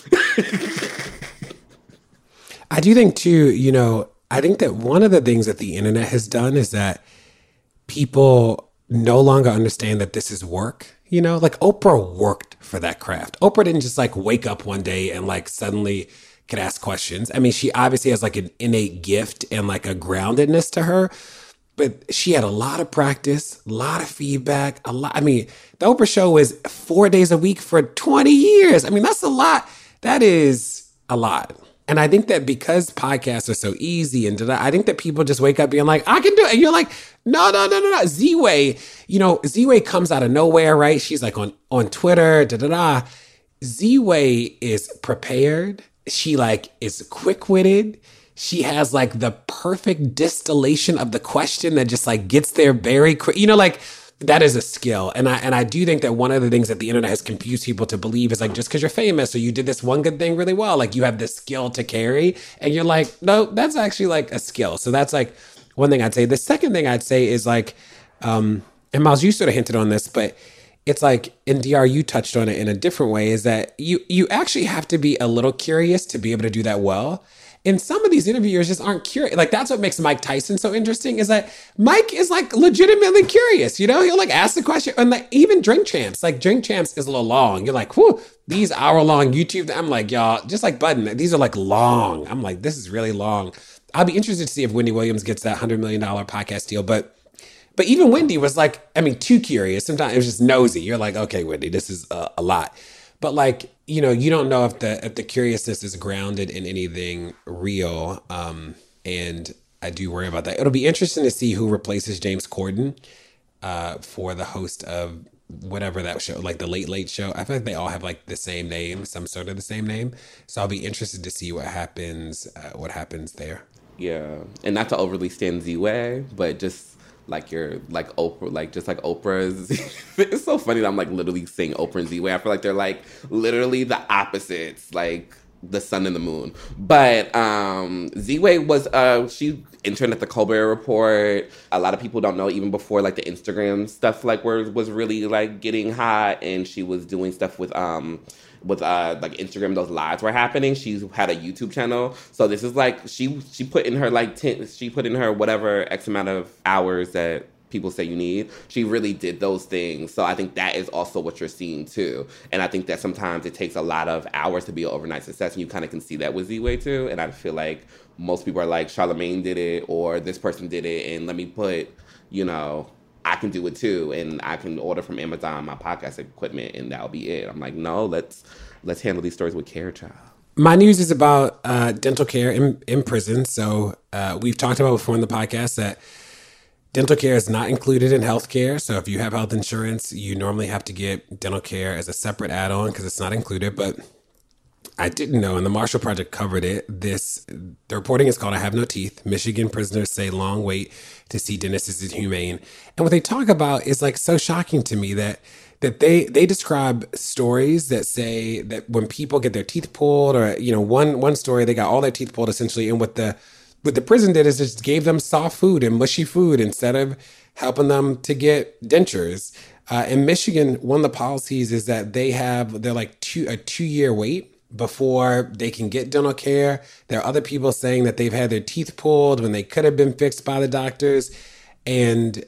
I do think too, you know, I think that one of the things that the internet has done is that people no longer understand that this is work. You know, like Oprah worked for that craft. Oprah didn't just like wake up one day and like suddenly could ask questions. I mean, she obviously has like an innate gift and like a groundedness to her, but she had a lot of practice, a lot of feedback, a lot. I mean, the Oprah show was 4 days a week for 20 years. I mean, that's a lot. That is a lot. And I think that because podcasts are so easy and I think that people just wake up being like, I can do it. And you're like, no. Z-Way, you know, Z-Way comes out of nowhere, right? She's like on Twitter, Z-Way is prepared. She like is quick-witted. She has like the perfect distillation of the question that just like gets there very quick. You know, like that is a skill. And I do think that one of the things that the internet has confused people to believe is like, just because you're famous or you did this one good thing really well, like you have this skill to carry. And you're like, no, that's actually like a skill. So that's like one thing I'd say. The second thing I'd say is like, and Miles, you sort of hinted on this, but it's like, and DR, you touched on it in a different way, is that you actually have to be a little curious to be able to do that well. And some of these interviewers just aren't curious. Like, that's what makes Mike Tyson so interesting, is that Mike is like legitimately curious. You know, he'll like ask the question. And like even Drink Champs is a little long. You're like, whew, these hour-long YouTube. I'm like, y'all, just like Budden, these are like long. I'm like, this is really long. I'll be interested to see if Wendy Williams gets that $100 million podcast deal. But even Wendy was like, I mean, too curious. Sometimes it was just nosy. You're like, okay, Wendy, this is a lot. But like, you know, you don't know if the curiousness is grounded in anything real. And I do worry about that. It'll be interesting to see who replaces James Corden for the host of whatever that show, like the Late Late Show. I feel like they all have like the same name, some sort of the same name. So I'll be interested to see what happens there. Yeah. And not to overly stand Z-Way, but just like you're like Oprah, like just like Oprah's. It's so funny that I'm like literally saying Oprah and Z-Way. I feel like they're like literally the opposites, like the sun and the moon. But Z-Way was she interned at the Colbert Report. A lot of people don't know, even before like the Instagram stuff like was really like getting hot, and she was doing stuff with like Instagram, those lives were happening. She had a YouTube channel. So this is like she put in her like she put in her whatever X amount of hours that people say you need. She really did those things. So I think that is also what you're seeing too. And I think that sometimes it takes a lot of hours to be an overnight success, and you kind of can see that with Z-Way too. And I feel like most people are like, Charlamagne did it, or this person did it, and let me put, you know, I can do it too, and I can order from Amazon my podcast equipment, and that'll be it. I'm like, no, let's handle these stories with care, child. My news is about dental care in prison. So we've talked about before in the podcast that dental care is not included in healthcare. So if you have health insurance, you normally have to get dental care as a separate add-on because it's not included. But I didn't know, and the Marshall Project covered it. The reporting is called I Have No Teeth. Michigan prisoners say long wait to see dentists is inhumane. And what they talk about is like so shocking to me that they describe stories that say that when people get their teeth pulled, or, you know, one story, they got all their teeth pulled essentially. And what the prison did is just gave them soft food and mushy food instead of helping them to get dentures. In Michigan, one of the policies is that they're like a 2-year wait before they can get dental care. There are other people saying that they've had their teeth pulled when they could have been fixed by the doctors. And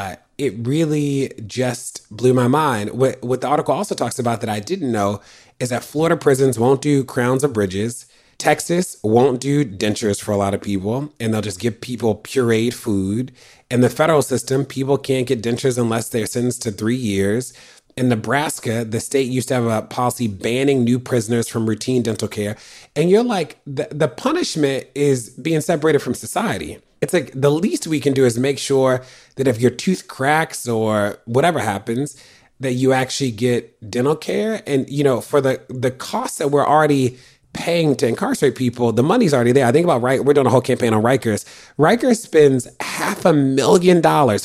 it really just blew my mind. What the article also talks about that I didn't know is that Florida prisons won't do crowns or bridges. Texas won't do dentures for a lot of people, and they'll just give people pureed food. In the federal system, people can't get dentures unless they're sentenced to 3 years. In Nebraska, the state used to have a policy banning new prisoners from routine dental care. And you're like, the punishment is being separated from society. It's like the least we can do is make sure that if your tooth cracks or whatever happens, that you actually get dental care. And, you know, for the costs that we're already paying to incarcerate people, the money's already there. I think about we're doing a whole campaign on Rikers. Rikers spends $500,000,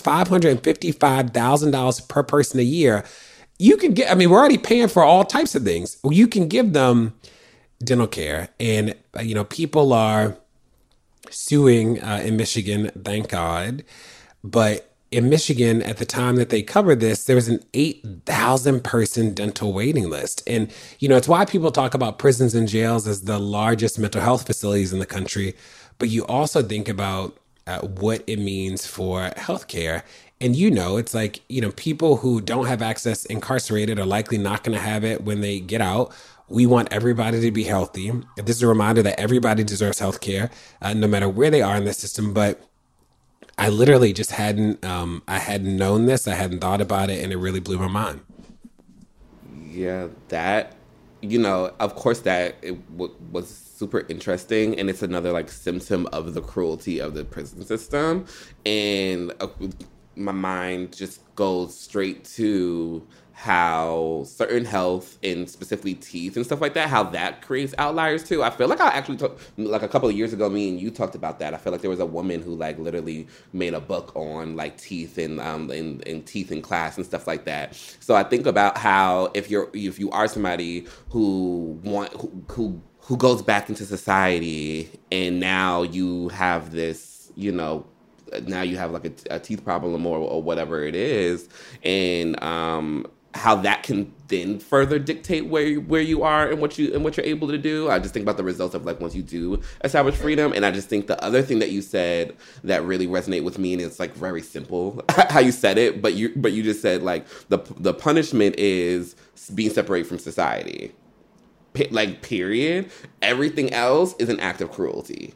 $555,000 per person a year. You can get, I mean, we're already paying for all types of things. You can give them dental care. And, you know, people are suing in Michigan, thank God. But in Michigan, at the time that they covered this, there was an 8,000 person dental waiting list. And, it's why people talk about prisons and jails as the largest mental health facilities in the country. But you also think about what it means for healthcare. And it's like, people who don't have access incarcerated are likely not going to have it when they get out. We want everybody to be healthy. This is a reminder that everybody deserves healthcare, no matter where they are in the system. But I literally just hadn't known this. I hadn't thought about it, and it really blew my mind. Yeah, that, of course that was super interesting. And it's another like symptom of the cruelty of the prison system. And my mind just goes straight to how certain health and specifically teeth and stuff like that, how that creates outliers too. I feel like I actually like a couple of years ago, me and you talked about that. I feel like there was a woman who like literally made a book on like teeth and teeth in class and stuff like that. So I think about how if you are somebody who goes back into society and now you have this, now you have like a teeth problem or whatever it is, and how that can then further dictate where you are and what you're able to do. I just think about the results of like once you do establish freedom. And I just think the other thing that you said that really resonate with me, and it's like very simple how you said it, but you just said like the punishment is being separated from society. Like period. Everything else is an act of cruelty.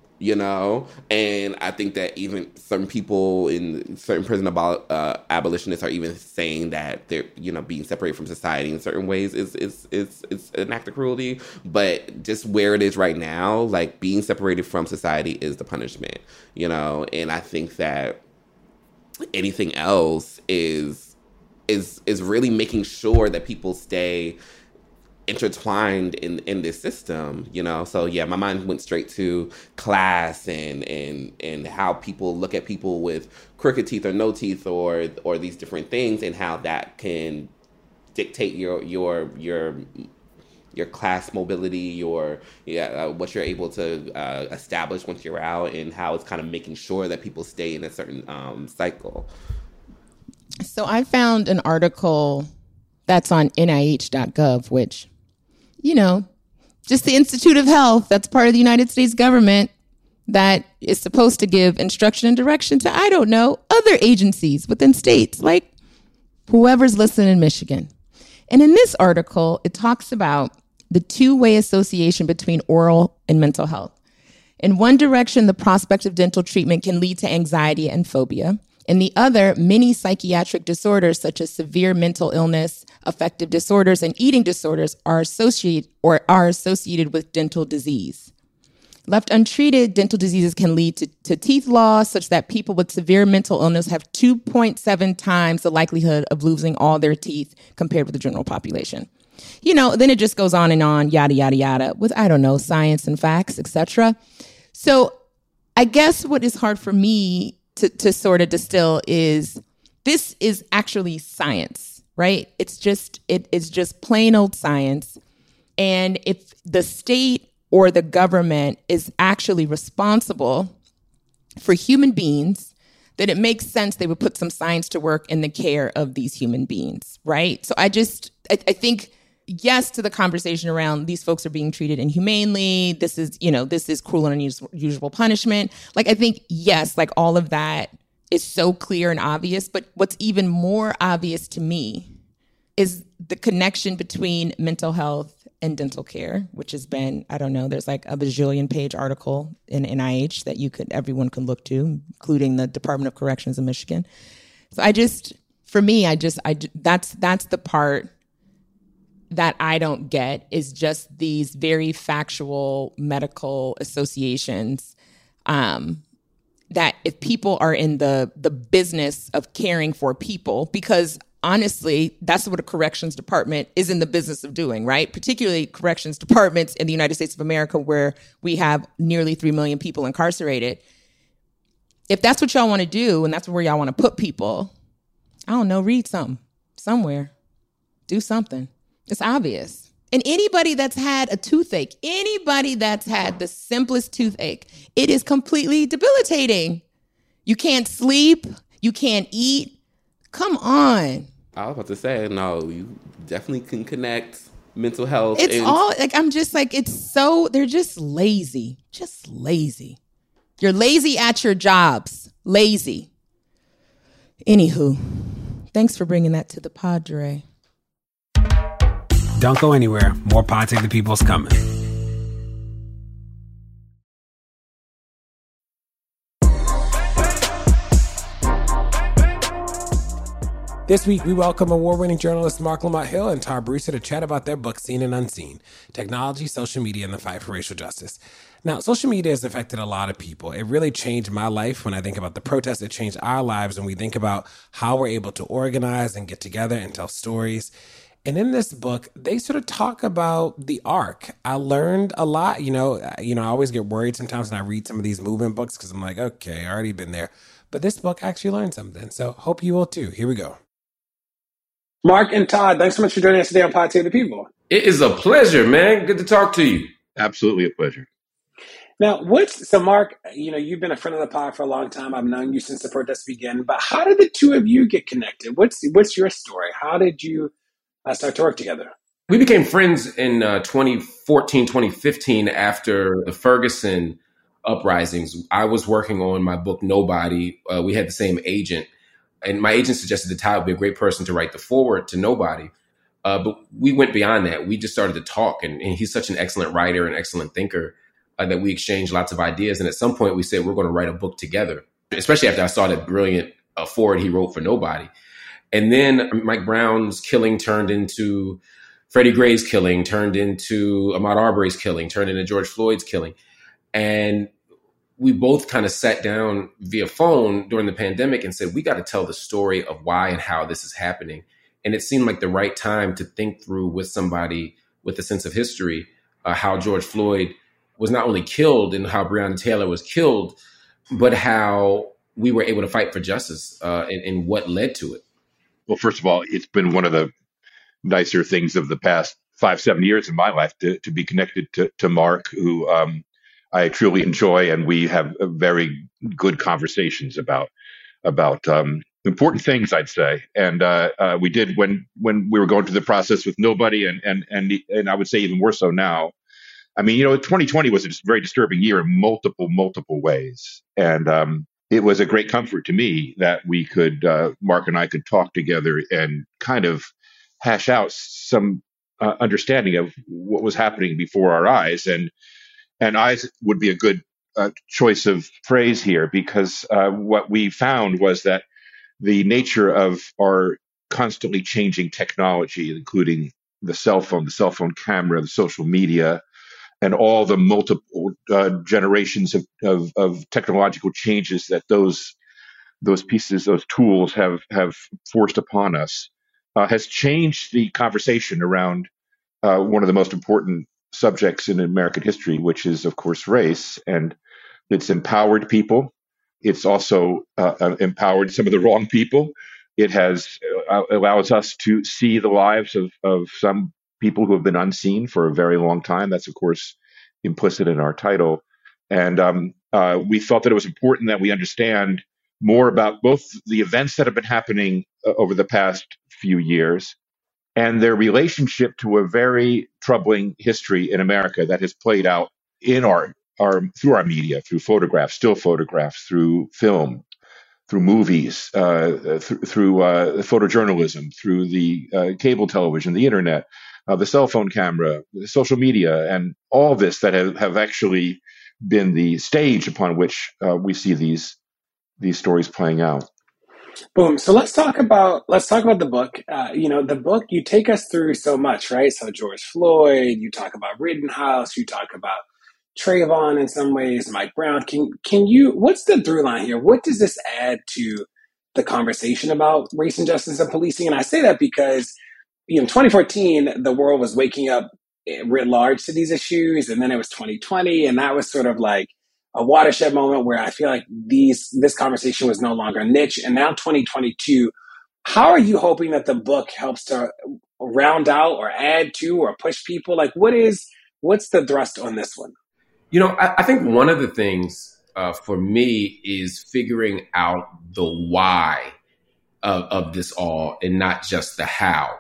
And I think that even certain people in certain prison abolitionists are even saying that they're, being separated from society in certain ways is an act of cruelty. But just where it is right now, like being separated from society is the punishment, and I think that anything else is really making sure that people stay intertwined in this system, So yeah, my mind went straight to class and how people look at people with crooked teeth or no teeth or these different things, and how that can dictate your class mobility, what you're able to establish once you're out, and how it's kind of making sure that people stay in a certain cycle. So I found an article that's on NIH.gov, which, just the Institute of Health, that's part of the United States government, that is supposed to give instruction and direction to, I don't know, other agencies within states, like whoever's listening in Michigan. And in this article, it talks about the two-way association between oral and mental health. In one direction, the prospect of dental treatment can lead to anxiety and phobia. In the other, many psychiatric disorders such as severe mental illness, affective disorders, and eating disorders are associated with dental disease. Left untreated, dental diseases can lead to teeth loss, such that people with severe mental illness have 2.7 times the likelihood of losing all their teeth compared with the general population. Then it just goes on and on, yada, yada, yada, with, I don't know, science and facts, etc. So I guess what is hard for me to sort of distill is this is actually science, right? It's just plain old science. And if the state or the government is actually responsible for human beings, then it makes sense they would put some science to work in the care of these human beings, right? So I think yes to the conversation around these folks are being treated inhumanely. This is cruel and unusual punishment. Like, I think, yes, like all of that is so clear and obvious. But what's even more obvious to me is the connection between mental health and dental care, which has been, I don't know, there's like a bajillion page article in NIH that everyone can look to, including the Department of Corrections in Michigan. So that's the part that I don't get, is just these very factual medical associations, that if people are in the business of caring for people, because honestly, that's what a corrections department is in the business of doing, right? Particularly corrections departments in the United States of America, where we have nearly 3 million people incarcerated. If that's what y'all want to do, and that's where y'all want to put people, I don't know, read something somewhere, do something. It's obvious. And anybody that's had a toothache, anybody that's had the simplest toothache, it is completely debilitating. You can't sleep. You can't eat. Come on. I was about to say, no, you definitely can connect mental health. It's all like, I'm just like, it's so, they're just lazy. Just lazy. You're lazy at your jobs. Lazy. Anywho, thanks for bringing that to the pod, Dre. Don't go anywhere. More Pod Save the People's coming. This week, we welcome award-winning journalists Marc Lamont Hill and Tara Brewster to chat about their book, Seen and Unseen, Technology, Social Media, and the Fight for Racial Justice. Now, social media has affected a lot of people. It really changed my life when I think about the protests. It changed our lives when we think about how we're able to organize and get together and tell stories. And in this book, they sort of talk about the arc. I learned a lot. I always get worried sometimes when I read some of these movement books because I'm like, okay, I already been there. But this book actually learned something. So hope you will too. Here we go. Marc and Todd, thanks so much for joining us today on Pod Save the People. It is a pleasure, man. Good to talk to you. Absolutely a pleasure. Now, Marc, you've been a friend of the pod for a long time. I've known you since the protests began. But how did the two of you get connected? What's your story? How did you start to work together? We became friends in 2014, 2015 after the Ferguson uprisings. I was working on my book, Nobody. We had the same agent. And my agent suggested that Ty would be a great person to write the foreword to Nobody. But we went beyond that. We just started to talk. And he's such an excellent writer and excellent thinker that we exchanged lots of ideas. And at some point, we said, we're going to write a book together, especially after I saw that brilliant foreword he wrote for Nobody. And then Mike Brown's killing turned into Freddie Gray's killing, turned into Ahmaud Arbery's killing, turned into George Floyd's killing. And we both kind of sat down via phone during the pandemic and said, we got to tell the story of why and how this is happening. And it seemed like the right time to think through with somebody with a sense of history, how George Floyd was not only killed and how Breonna Taylor was killed, but how we were able to fight for justice and what led to it. Well, first of all, it's been one of the nicer things of the past 5-7 years in my life to be connected to Marc, who I truly enjoy, and we have very good conversations about important things, I'd say. And we did when we were going through the process with Nobody, and I would say even more so now. I mean, 2020 was a very disturbing year in multiple ways, and it was a great comfort to me that we could, Marc and I could talk together and kind of hash out some understanding of what was happening before our eyes. And eyes would be a good choice of phrase here, because what we found was that the nature of our constantly changing technology, including the cell phone camera, the social media, and all the multiple generations of technological changes that those pieces, those tools have forced upon us, has changed the conversation around one of the most important subjects in American history, which is, of course, race. And it's empowered people. It's also empowered some of the wrong people. It has allows us to see the lives of some people who have been unseen for a very long time. That's, of course, implicit in our title. And we felt that it was important that we understand more about both the events that have been happening over the past few years and their relationship to a very troubling history in America that has played out in our through our media, through photographs, still photographs, through film, through movies, through photojournalism, through the cable television, the internet, the cell phone camera, the social media, and all this that have actually been the stage upon which we see these stories playing out. Boom. So let's talk about the book. The book, you take us through so much, right? So George Floyd, you talk about Rittenhouse, you talk about Trayvon in some ways, Mike Brown. Can you, what's the through line here? What does this add to the conversation about race and justice and policing? And I say that because, in 2014, the world was waking up writ large to these issues. And then it was 2020. And that was sort of like a watershed moment where I feel like this conversation was no longer niche. And now 2022, how are you hoping that the book helps to round out or add to or push people? Like, what's the thrust on this one? I think one of the things for me is figuring out the why of this all and not just the how.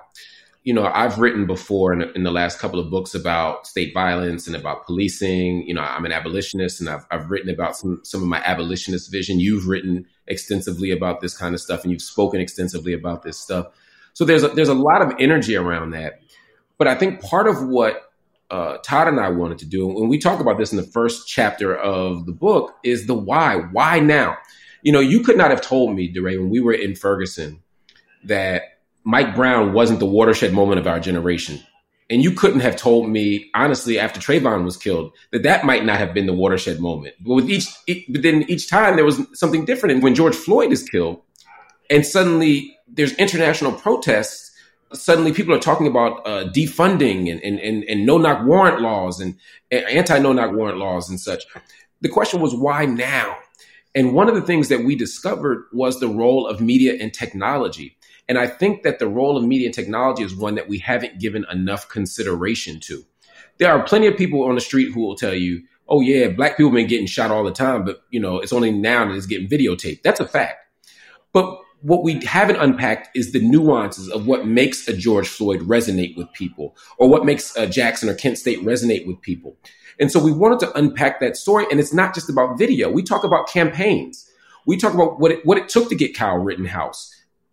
I've written before in the last couple of books about state violence and about policing. I'm an abolitionist, and I've written about some of my abolitionist vision. You've written extensively about this kind of stuff, and you've spoken extensively about this stuff. So there's a lot of energy around that. But I think part of what Todd and I wanted to do, when we talk about this in the first chapter of the book, is the why. Why now? You could not have told me, DeRay, when we were in Ferguson, that Mike Brown wasn't the watershed moment of our generation. And you couldn't have told me, honestly, after Trayvon was killed, that might not have been the watershed moment. But then each time there was something different. And when George Floyd is killed, and suddenly there's international protests, suddenly people are talking about defunding and no-knock warrant laws and anti-no-knock warrant laws and such. The question was, why now? And one of the things that we discovered was the role of media and technology. And I think that the role of media and technology is one that we haven't given enough consideration to. There are plenty of people on the street who will tell you, oh, yeah, Black people have been getting shot all the time, but, it's only now that it's getting videotaped. That's a fact. But what we haven't unpacked is the nuances of what makes a George Floyd resonate with people, or what makes Jackson or Kent State resonate with people. And so we wanted to unpack that story. And it's not just about video. We talk about campaigns. We talk about what it took to get Kyle Rittenhouse,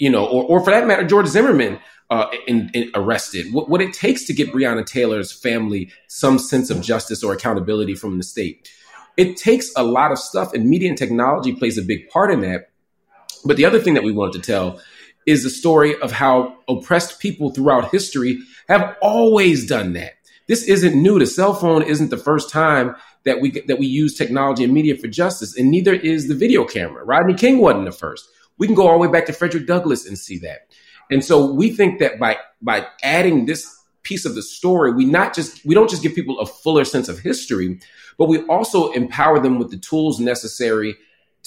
or for that matter, George Zimmerman arrested, what it takes to get Breonna Taylor's family some sense of justice or accountability from the state. It takes a lot of stuff, and media and technology plays a big part in that. But the other thing that we wanted to tell is the story of how oppressed people throughout history have always done that. This isn't new. The cell phone isn't the first time that we use technology and media for justice, and neither is the video camera. Rodney King wasn't the first. We can go all the way back to Frederick Douglass and see that. And so we think that by adding this piece of the story, we don't just give people a fuller sense of history, but we also empower them with the tools necessary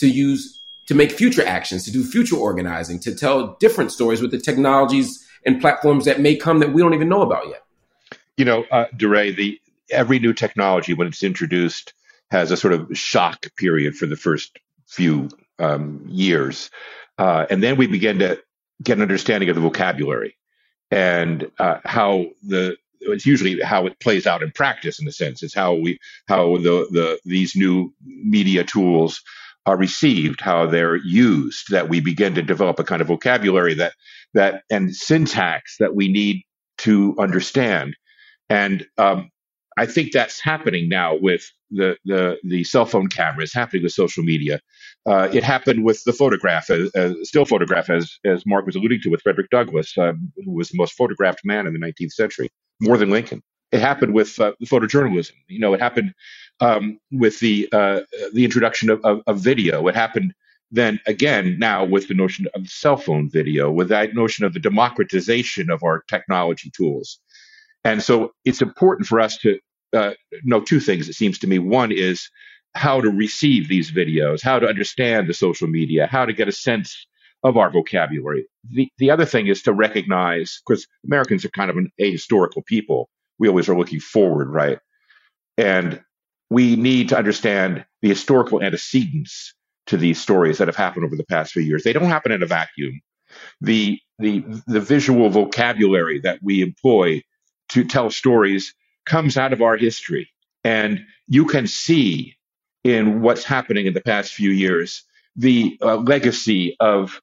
to make future actions, to do future organizing, to tell different stories with the technologies and platforms that may come that we don't even know about yet. DeRay, every new technology, when it's introduced, has a sort of shock period for the first few years. And then we begin to get an understanding of the vocabulary and it's usually how it plays out in practice, in a sense. It's how these new media tools are received, how they're used, that we begin to develop a kind of vocabulary that and syntax that we need to understand. And I think that's happening now with the cell phone cameras, happening with social media. It happened with the photograph, still photograph, as Mark was alluding to, with Frederick Douglass, who was the most photographed man in the 19th century, more than Lincoln. It happened with photojournalism. It happened with the introduction of video. It happened then again now with the notion of cell phone video, with that notion of the democratization of our technology tools. And so it's important for us to know two things, it seems to me. One is how to receive these videos, how to understand the social media, how to get a sense of our vocabulary. The other thing is to recognize, because Americans are kind of an ahistorical people. We always are looking forward, right? And we need to understand the historical antecedents to these stories that have happened over the past few years. They don't happen in a vacuum. The visual vocabulary that we employ to tell stories comes out of our history. And you can see in what's happening in the past few years the legacy of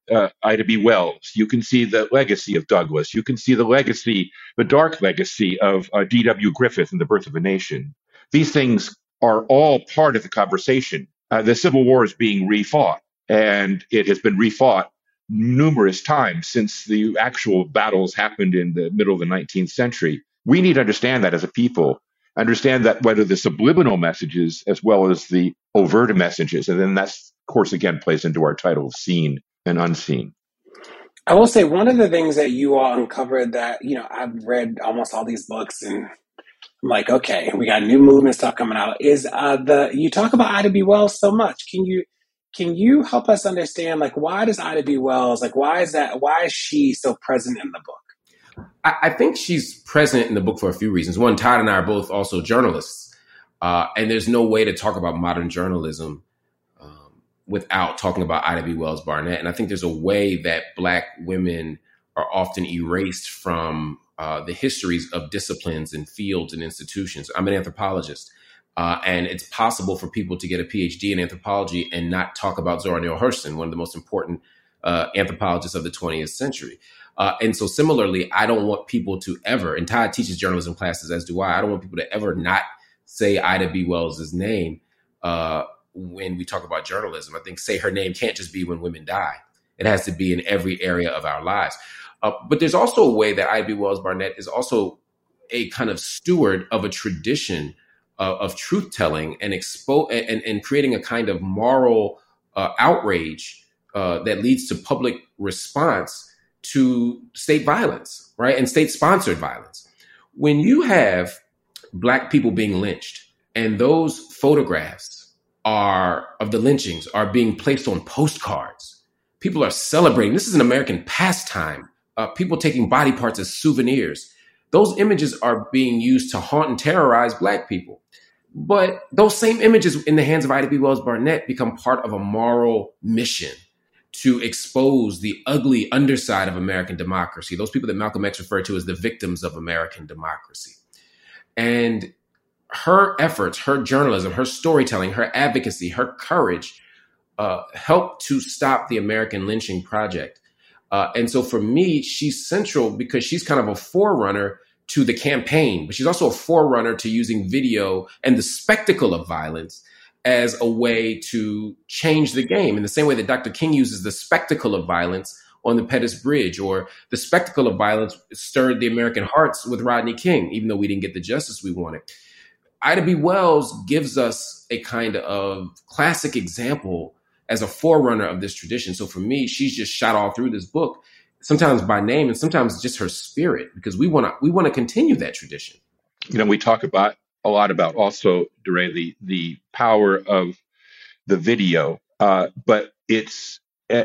Ida B. Wells. You can see the legacy of Douglass. You can see the dark legacy of D.W. Griffith and The Birth of a Nation. These things are all part of the conversation. The Civil War is being refought, and it has been refought numerous times since the actual battles happened in the middle of the 19th century. We need to understand that as a people, understand that whether the subliminal messages as well as the overt messages, and then that's, of course, again, plays into our title of seen and unseen. I will say one of the things that you all uncovered that, I've read almost all these books and I'm like, okay, we got new movement stuff coming out, is you talk about Ida B. Wells so much. Can you help us understand, why does Ida B. Wells, why is she so present in the book? I think she's present in the book for a few reasons. One, Todd and I are both also journalists, and there's no way to talk about modern journalism without talking about Ida B. Wells Barnett. And I think there's a way that Black women are often erased from the histories of disciplines and fields and institutions. I'm an anthropologist, and it's possible for people to get a PhD in anthropology and not talk about Zora Neale Hurston, one of the most important anthropologists of the 20th century. And so similarly, I don't want people to ever, and Todd teaches journalism classes, as do I don't want people to ever not say Ida B. Wells' name when we talk about journalism. I think say her name can't just be when women die. It has to be in every area of our lives. But there's also a way that Ida B. Wells Barnett is also a kind of steward of a tradition of truth telling and and creating a kind of moral outrage that leads to public response to state violence, right? And state sponsored violence. When you have Black people being lynched and those photographs of the lynchings are being placed on postcards, people are celebrating. This is an American pastime. People taking body parts as souvenirs. Those images are being used to haunt and terrorize Black people. But those same images in the hands of Ida B. Wells Barnett become part of a moral mission to expose the ugly underside of American democracy, those people that Malcolm X referred to as the victims of American democracy. And her efforts, her journalism, her storytelling, her advocacy, her courage helped to stop the American lynching project. And so for me, she's central because she's kind of a forerunner to the campaign, but she's also a forerunner to using video and the spectacle of violence as a way to change the game, in the same way that Dr. King uses the spectacle of violence on the Pettus Bridge, or the spectacle of violence stirred the American hearts with Rodney King, even though we didn't get the justice we wanted. Ida B. Wells gives us a kind of classic example as a forerunner of this tradition. So for me, she's just shot all through this book, sometimes by name and sometimes just her spirit, because we want to continue that tradition. You know, we talk a lot about also, DeRay, the power of the video, but it's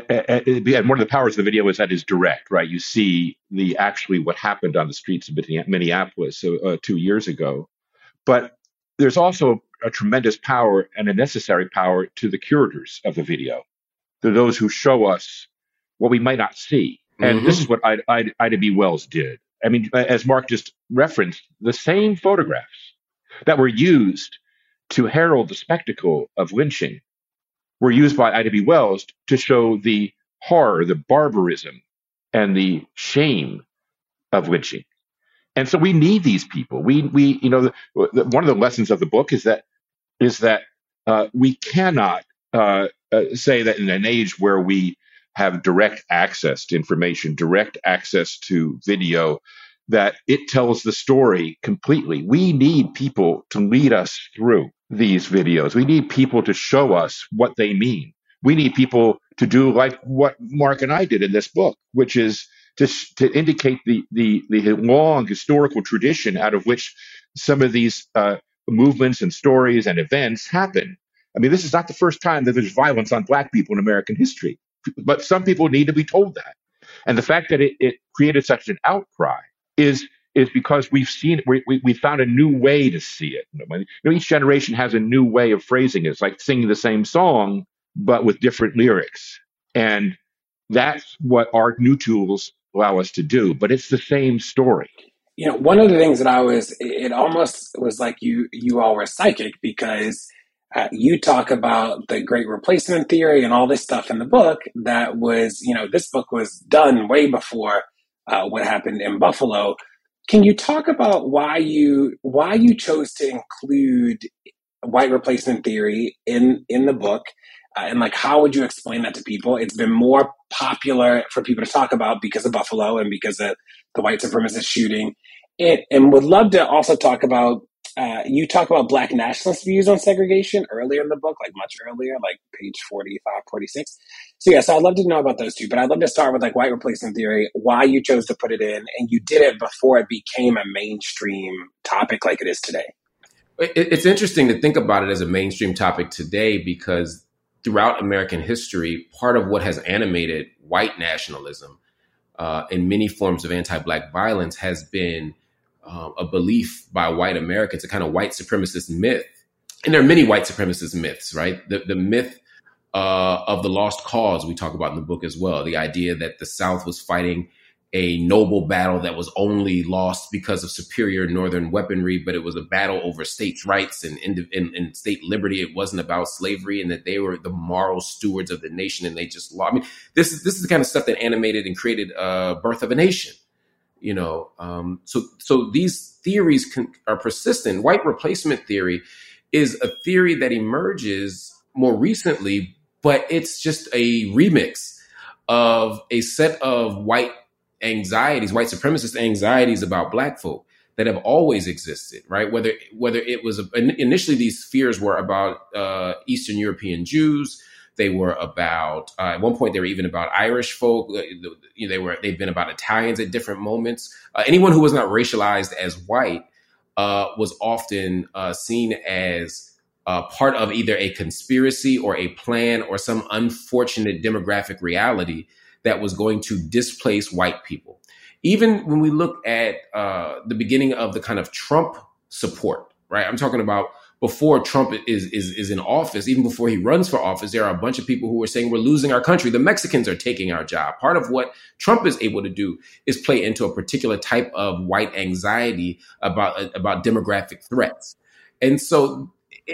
and one of the powers of the video is that it's direct, right? You see actually what happened on the streets of Minneapolis 2 years ago, but there's also a tremendous power and a necessary power to the curators of the video, to those who show us what we might not see. And this is what Ida B. Wells did. I mean, as Mark just referenced, the same photographs that were used to herald the spectacle of lynching were used by Ida B. Wells to show the horror, the barbarism, and the shame of lynching. And so we need these people. We you know, one of the lessons of the book is that we cannot say that in an age where we have direct access to information, direct access to video, that it tells the story completely. We need people to lead us through these videos. We need people to show us what they mean. We need people to do like what Mark and I did in this book, which is to indicate the long historical tradition out of which some of these movements and stories and events happen. I mean, this is not the first time that there's violence on Black people in American history, but some people need to be told that. And the fact that it created such an outcry is because we've seen we found a new way to see it. You know, each generation has a new way of phrasing it. It's like singing the same song, but with different lyrics. And that's what our new tools allow us to do. But it's the same story. You know, one of the things that it almost was like you all were psychic, because you talk about the great replacement theory and all this stuff in the book that was, you know, this book was done way before what happened in Buffalo. Can you talk about why you chose to include white replacement theory in the book? And like, how would you explain that to people? It's been more popular for people to talk about because of Buffalo and because of the white supremacist shooting. And would love to also talk about, you talk about Black nationalist views on segregation earlier in the book, like much earlier, like page 45, 46. So I'd love to know about those two, but I'd love to start with like white replacement theory, why you chose to put it in, and you did it before it became a mainstream topic like it is today. It's interesting to think about it as a mainstream topic today, because throughout American history, part of what has animated white nationalism in many forms of anti-Black violence has been a belief by white Americans, a kind of white supremacist myth. And there are many white supremacist myths, right? The myth of the lost cause we talk about in the book as well. The idea that the South was fighting a noble battle that was only lost because of superior Northern weaponry, but it was a battle over states' rights and state liberty. It wasn't about slavery, and that they were the moral stewards of the nation, and they just lost. I mean, this is the kind of stuff that animated and created Birth of a Nation. So these theories are persistent. White replacement theory is a theory that emerges more recently, but it's just a remix of a set of white anxieties, white supremacist anxieties about Black folk that have always existed, right? Whether it was initially these fears were about Eastern European Jews. They were about at one point they were even about Irish folk. They've been about Italians at different moments. Anyone who was not racialized as white was often seen as part of either a conspiracy or a plan or some unfortunate demographic reality that was going to displace white people. Even when we look at the beginning of the kind of Trump support, right? I'm talking about before Trump is in office, even before he runs for office, there are a bunch of people who are saying we're losing our country. The Mexicans are taking our job. Part of what Trump is able to do is play into a particular type of white anxiety about demographic threats. And so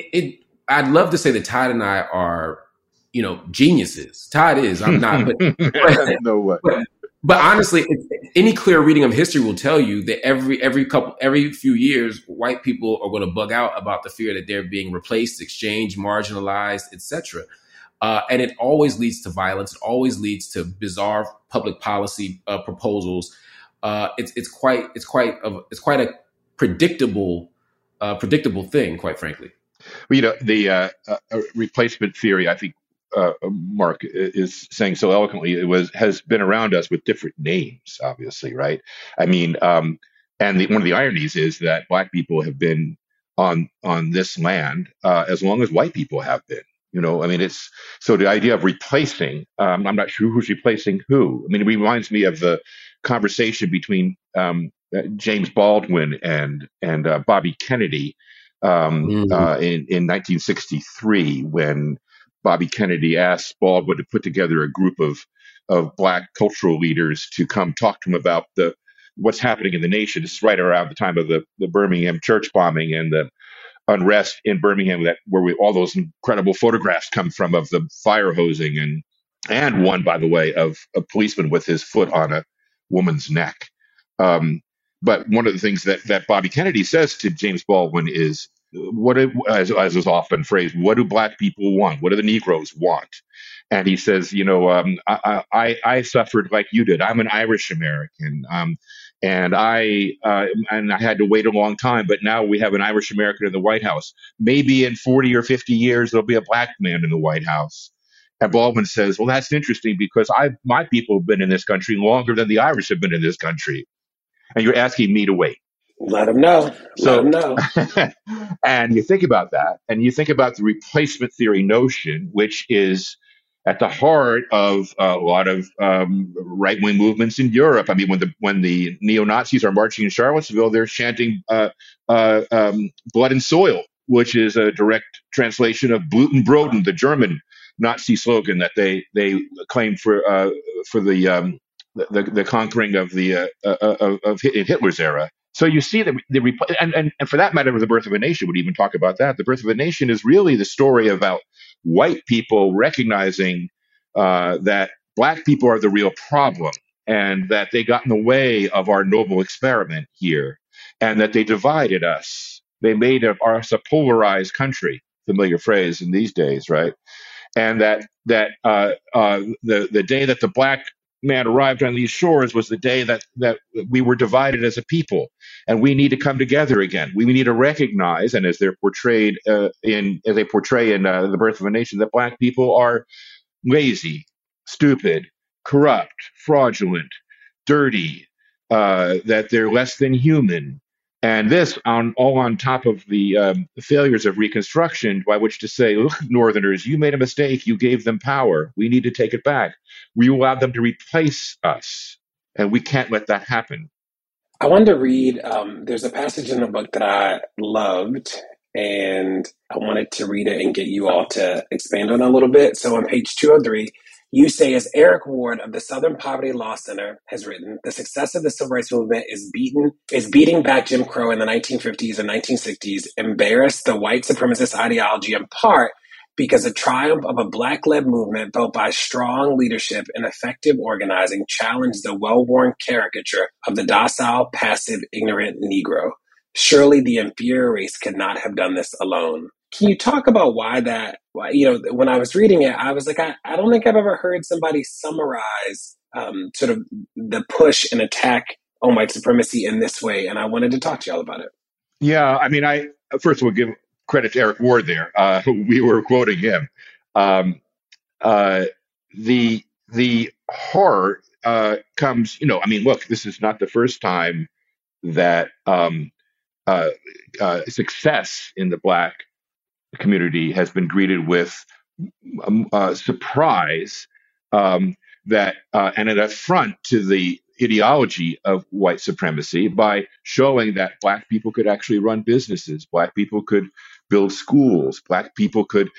I'd love to say that Todd and I are, geniuses. Todd is, I'm not, but no way. But honestly, any clear reading of history will tell you that every few years, white people are going to bug out about the fear that they're being replaced, exchanged, marginalized, etc. And it always leads to violence. It always leads to bizarre public policy proposals. It's quite a predictable thing, quite frankly. Well, the replacement theory, I think Mark is saying so eloquently, has been around us with different names, obviously, right? I mean, and one of the ironies is that Black people have been on this land as long as white people have been. I mean, it's so the idea of replacing. I'm not sure who's replacing who. I mean, it reminds me of the conversation between James Baldwin and Bobby Kennedy in 1963 when Bobby Kennedy asked Baldwin to put together a group of Black cultural leaders to come talk to him about what's happening in the nation. This is right around the time of the Birmingham church bombing and the unrest in Birmingham, where all those incredible photographs come from of the fire hosing and one, by the way, of a policeman with his foot on a woman's neck. But one of the things that Bobby Kennedy says to James Baldwin is, as is often phrased, what do Black people want? What do the Negroes want? And he says, I suffered like you did. I'm an Irish American, and I had to wait a long time. But now we have an Irish American in the White House. Maybe in 40 or 50 years there'll be a Black man in the White House. And Baldwin says, well, that's interesting because my people have been in this country longer than the Irish have been in this country, and you're asking me to wait. Let them know. Let them know. And you think about that, and you think about the replacement theory notion, which is at the heart of a lot of right-wing movements in Europe. I mean, when the neo-Nazis are marching in Charlottesville, they're chanting "Blood and Soil," which is a direct translation of "Bluten Broten," the German Nazi slogan that they claimed for the conquering of in Hitler's era. So you see that and for that matter, the Birth of a Nation would even talk about that. The Birth of a Nation is really the story about white people recognizing that Black people are the real problem, and that they got in the way of our noble experiment here, and that they divided us. They made us a polarized country, familiar phrase in these days, right? And that the day that the Black man arrived on these shores was the day that we were divided as a people, and we need to come together again. We need to recognize, and as they're portrayed in The Birth of a Nation, that Black people are lazy, stupid, corrupt, fraudulent, dirty, that they're less than human. And this all on top of the failures of Reconstruction, by which to say, look, Northerners, you made a mistake. You gave them power. We need to take it back. We allowed them to replace us. And we can't let that happen. I wanted to read, there's a passage in the book that I loved, and I wanted to read it and get you all to expand on it a little bit. So on page 203, you say, as Eric Ward of the Southern Poverty Law Center has written, the success of the civil rights movement is beating back Jim Crow in the 1950s and 1960s, embarrassed the white supremacist ideology in part because the triumph of a Black-led movement built by strong leadership and effective organizing challenged the well-worn caricature of the docile, passive, ignorant Negro. Surely the inferior race could not have done this alone. Can you talk about why, when I was reading it, I was like, I don't think I've ever heard somebody summarize sort of the push and attack on white supremacy in this way, and I wanted to talk to y'all about it. Yeah, I mean, I first of all give credit to Eric Ward there. We were quoting him. The horror comes, I mean, look, this is not the first time that success in the Black community has been greeted with surprise that and an affront to the ideology of white supremacy by showing that Black people could actually run businesses, Black people could build schools, Black people could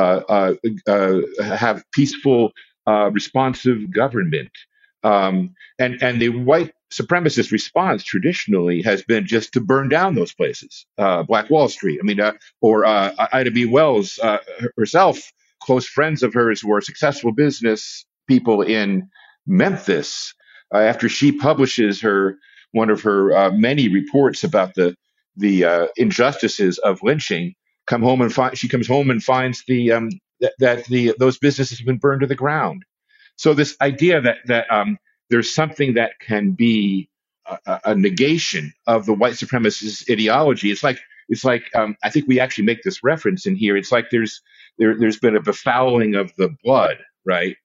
have peaceful, responsive government. And the white supremacist response traditionally has been just to burn down those places. Black Wall Street, or Ida B. Wells herself, close friends of hers who are successful business people in Memphis, after she publishes one of her many reports about the injustices of lynching, she comes home and finds those businesses have been burned to the ground. So this idea that there's something that can be a negation of the white supremacist ideology. It's like I think we actually make this reference in here. It's like there's been a befouling of the blood, right?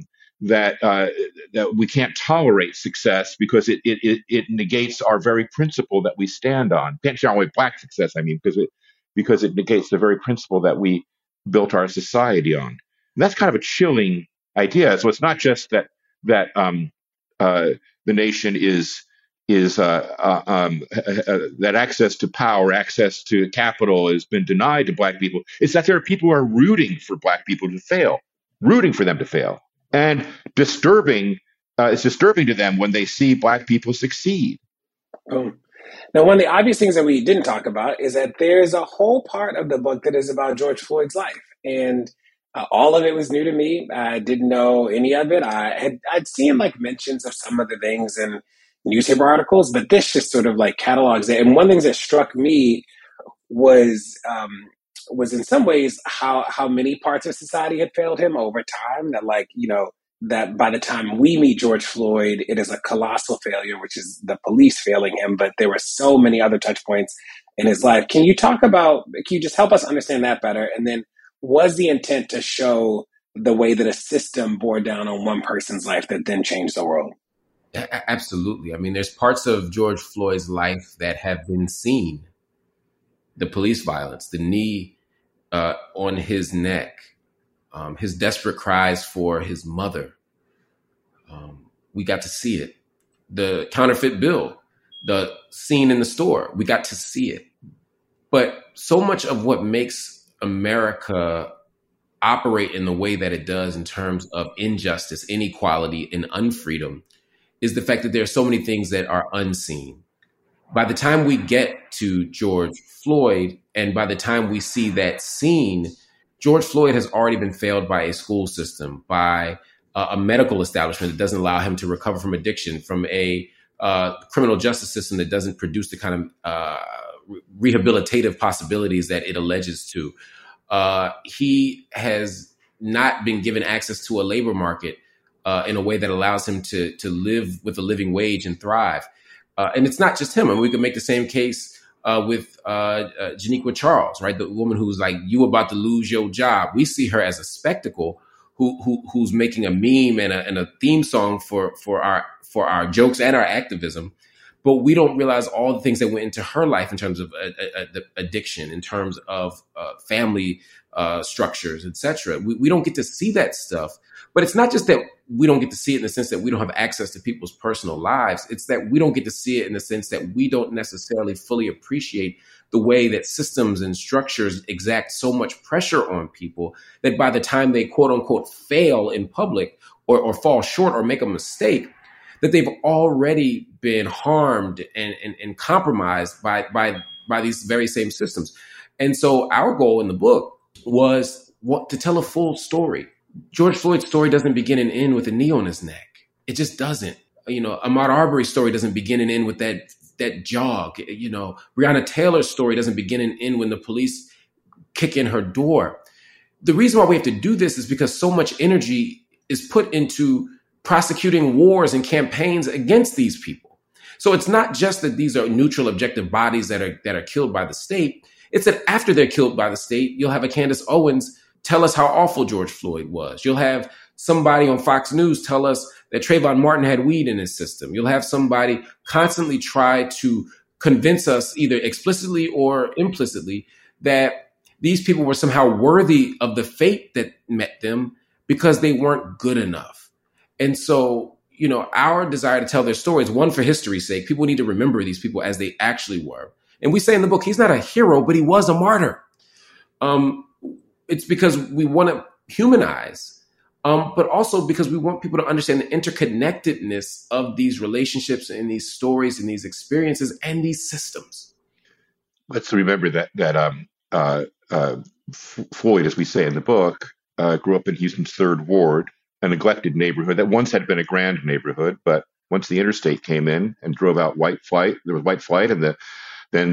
That we can't tolerate success because it negates our very principle that we stand on. Can't tolerate Black success, because it negates the very principle that we built our society on. And that's kind of a chilling idea. So it's not just that the nation is that access to power, access to capital has been denied to Black people. It's that there are people who are rooting for Black people to fail, rooting for them to fail. And it's disturbing to them when they see Black people succeed. Now, one of the obvious things that we didn't talk about is that there's a whole part of the book that is about George Floyd's life. And all of it was new to me. I didn't know any of it. I'd seen mentions of some of the things in newspaper articles, but this just sort of catalogs it. And one of the things that struck me was in some ways how many parts of society had failed him over time. That by the time we meet George Floyd, it is a colossal failure, which is the police failing him. But there were so many other touch points in his life. Can you just help us understand that better? And then, was the intent to show the way that a system bore down on one person's life that then changed the world? Absolutely. I mean, there's parts of George Floyd's life that have been seen. The police violence, the knee on his neck, his desperate cries for his mother. We got to see it. The counterfeit bill, the scene in the store, we got to see it. But so much of what makes America operate in the way that it does in terms of injustice, inequality, and unfreedom is the fact that there are so many things that are unseen. By the time we get to George Floyd, and by the time we see that scene, George Floyd has already been failed by a school system, by a medical establishment that doesn't allow him to recover from addiction, from a criminal justice system that doesn't produce the kind of rehabilitative possibilities that it alleges to. He has not been given access to a labor market in a way that allows him to live with a living wage and thrive. And it's not just him. I mean, we could make the same case with Janiqua Charles, right? The woman who's like, you about to lose your job. We see her as a spectacle who's making a meme and a theme song for our jokes and our activism. But we don't realize all the things that went into her life in terms of addiction, in terms of family structures, et cetera. We don't get to see that stuff. But it's not just that we don't get to see it in the sense that we don't have access to people's personal lives. It's that we don't get to see it in the sense that we don't necessarily fully appreciate the way that systems and structures exact so much pressure on people that by the time they quote unquote fail in public or fall short or make a mistake, that they've already been harmed and compromised by these very same systems. And so our goal in the book was to tell a full story. George Floyd's story doesn't begin and end with a knee on his neck. It just doesn't. Ahmaud Arbery's story doesn't begin and end with that jog. Breonna Taylor's story doesn't begin and end when the police kick in her door. The reason why we have to do this is because so much energy is put into prosecuting wars and campaigns against these people. So it's not just that these are neutral, objective bodies that are killed by the state. It's that after they're killed by the state, you'll have a Candace Owens tell us how awful George Floyd was. You'll have somebody on Fox News tell us that Trayvon Martin had weed in his system. You'll have somebody constantly try to convince us either explicitly or implicitly that these people were somehow worthy of the fate that met them because they weren't good enough. And so, our desire to tell their stories, one, for history's sake, people need to remember these people as they actually were. And we say in the book, he's not a hero, but he was a martyr. It's because we want to humanize, but also because we want people to understand the interconnectedness of these relationships and these stories and these experiences and these systems. Let's remember that Floyd, as we say in the book, grew up in Houston's 3rd Ward, a neglected neighborhood that once had been a grand neighborhood, but once the interstate came in and drove out white flight, there was white flight, and then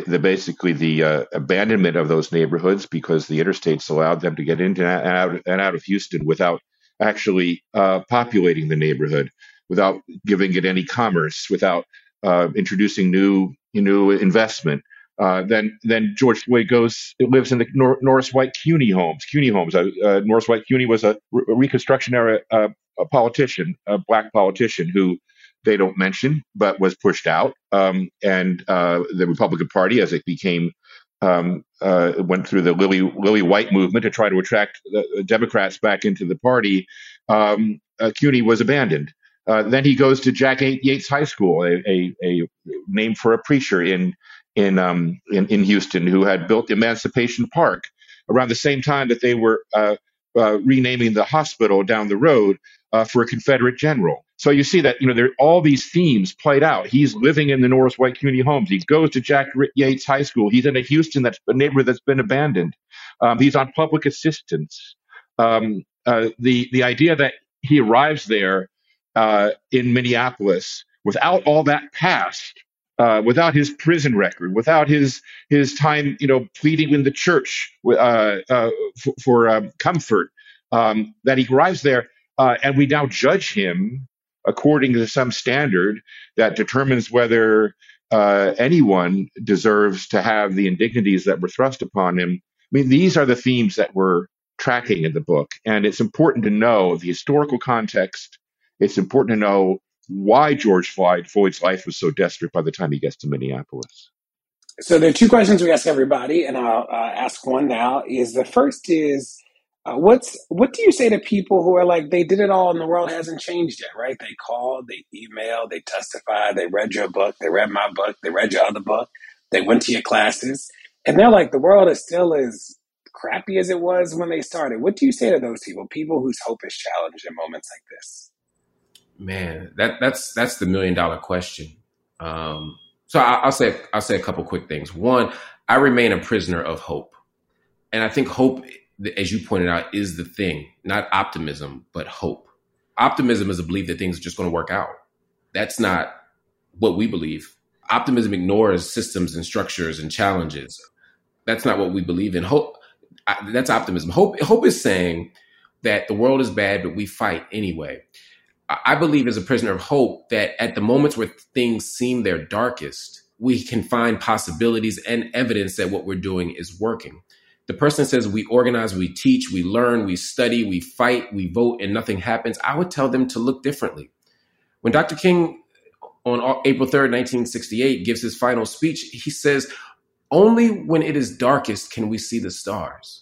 the abandonment of those neighborhoods because the interstates allowed them to get into and out of Houston without actually populating the neighborhood, without giving it any commerce, without introducing new investment. Then George Floyd lives in the Norris White CUNY homes. Norris White CUNY was a Reconstruction era a black politician who they don't mention, but was pushed out. And the Republican Party, as it became, went through the Lily White movement to try to attract the Democrats back into the party. CUNY was abandoned. Then he goes to Jack Yates High School, a name for a preacher in Houston who had built Emancipation Park around the same time that they were renaming the hospital down the road for a Confederate general. So you see that, there are all these themes played out. He's living in the Norris White CUNY homes. He goes to Jack Yates High School. He's in a Houston a neighborhood that's been abandoned. He's on public assistance. The idea that he arrives there in Minneapolis without all that past, without his prison record, without his time, pleading in the church for comfort, that he arrives there, and we now judge him according to some standard that determines whether anyone deserves to have the indignities that were thrust upon him. I mean, these are the themes that we're tracking in the book, and it's important to know the historical context. It's important to know why George Floyd's life was so desperate by the time he gets to Minneapolis. So there are 2 questions we ask everybody, and I'll ask one now. The first is, what do you say to people who are like, they did it all and the world hasn't changed yet, right? They called, they emailed, they testified, they read your book, they read my book, they read your other book, they went to your classes, and they're like, the world is still as crappy as it was when they started. What do you say to those people whose hope is challenged in moments like this? Man, that's the $1 million question. So I'll say a couple quick things. One, I remain a prisoner of hope, and I think hope, as you pointed out, is the thing. Not optimism, but hope. Optimism is a belief that things are just going to work out. That's not what we believe. Optimism ignores systems and structures and challenges. That's not what we believe in. Hope, that's optimism. Hope is saying that the world is bad, but we fight anyway. I believe as a prisoner of hope that at the moments where things seem their darkest, we can find possibilities and evidence that what we're doing is working. The person says we organize, we teach, we learn, we study, we fight, we vote, and nothing happens. I would tell them to look differently. When Dr. King on April 3rd, 1968 gives his final speech, he says, only when it is darkest can we see the stars.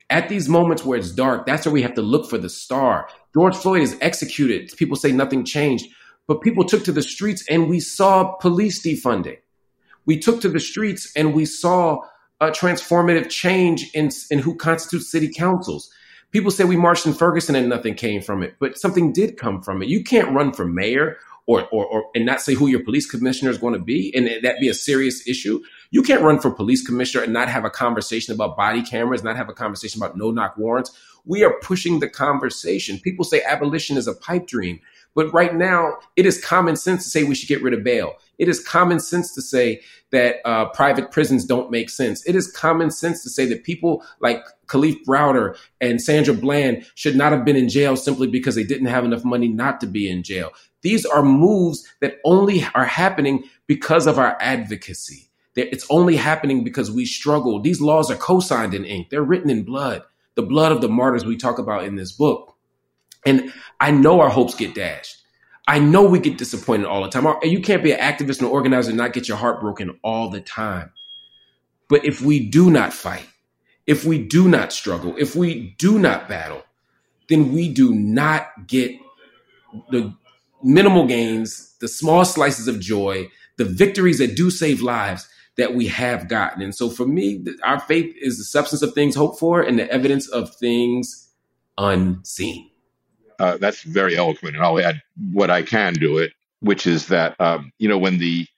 At these moments where it's dark, that's where we have to look for the star. George Floyd is executed. People say nothing changed, but people took to the streets and we saw police defunding. We took to the streets and we saw a transformative change in who constitutes city councils. People say we marched in Ferguson and nothing came from it, but something did come from it. You can't run for mayor or and not say who your police commissioner is going to be, and that be a serious issue. You can't run for police commissioner and not have a conversation about body cameras, not have a conversation about no-knock warrants. We are pushing the conversation. People say abolition is a pipe dream, but right now it is common sense to say we should get rid of bail. It is common sense to say that private prisons don't make sense. It is common sense to say that people like Khalif Browder and Sandra Bland should not have been in jail simply because they didn't have enough money not to be in jail. These are moves that only are happening because of our advocacy. It's only happening because we struggle. These laws are co-signed in ink. They're written in blood, the blood of the martyrs we talk about in this book. And I know our hopes get dashed. I know we get disappointed all the time. You can't be an activist and an organizer and not get your heart broken all the time. But if we do not fight, if we do not struggle, if we do not battle, then we do not get the minimal gains, the small slices of joy, the victories that do save lives that we have gotten. And so for me, our faith is the substance of things hoped for and the evidence of things unseen. That's very eloquent, and I'll add what I can to it, which is that when the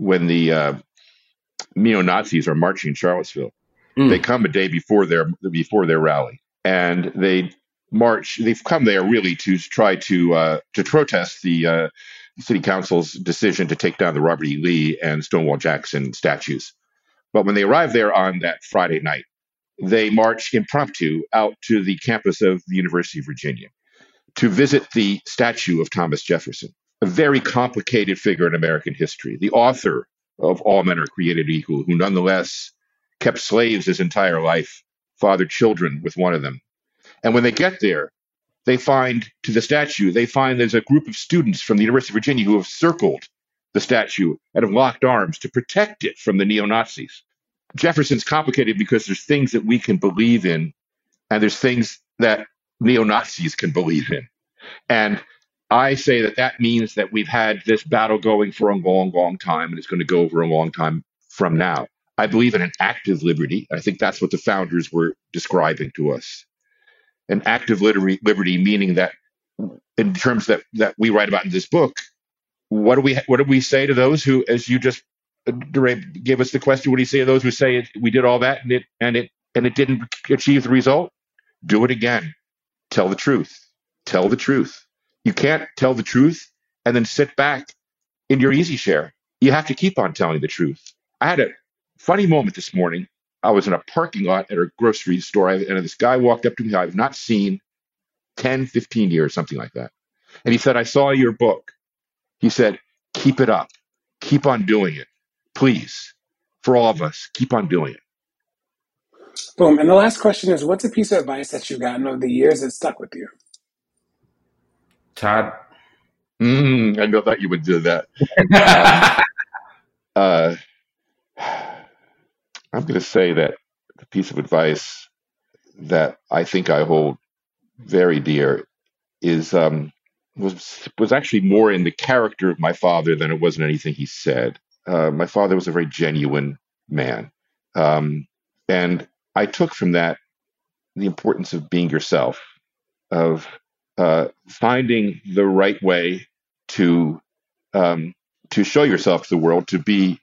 neo-Nazis are marching in Charlottesville, they come a day before their rally, and they march. They've come there really to try to protest the city council's decision to take down the Robert E. Lee and Stonewall Jackson statues. But when they arrive there on that Friday night, they march impromptu out to the campus of the University of Virginia to visit the statue of Thomas Jefferson, a very complicated figure in American history, the author of All Men Are Created Equal, who nonetheless kept slaves his entire life, fathered children with one of them. And when they get there, they find there's a group of students from the University of Virginia who have circled the statue and have locked arms to protect it from the neo-Nazis. Jefferson's complicated because there's things that we can believe in, and there's things that neo-Nazis can believe in. And I say that means that we've had this battle going for a long, long time, and it's going to go over a long time from now. I believe in an active liberty. I think that's what the founders were describing to us. An active liberty, meaning that in terms that we write about in this book, what do we say to those who, as you just gave us the question, what do you say to those who say we did all that and it didn't achieve the result? Do it again. Tell the truth. Tell the truth. You can't tell the truth and then sit back in your easy chair. You have to keep on telling the truth. I had a funny moment this morning. I was in a parking lot at a grocery store, and this guy walked up to me I've not seen 10, 15 years, something like that. And he said, I saw your book. He said, keep it up. Keep on doing it. Please, for all of us, keep on doing it. Boom. And the last question is, what's a piece of advice that you've gotten over the years that stuck with you? Todd? I know that you would do that. I'm going to say that the piece of advice that I think I hold very dear is was actually more in the character of my father than it was in anything he said. My father was a very genuine man. And I took from that the importance of being yourself, of finding the right way to show yourself to the world, to be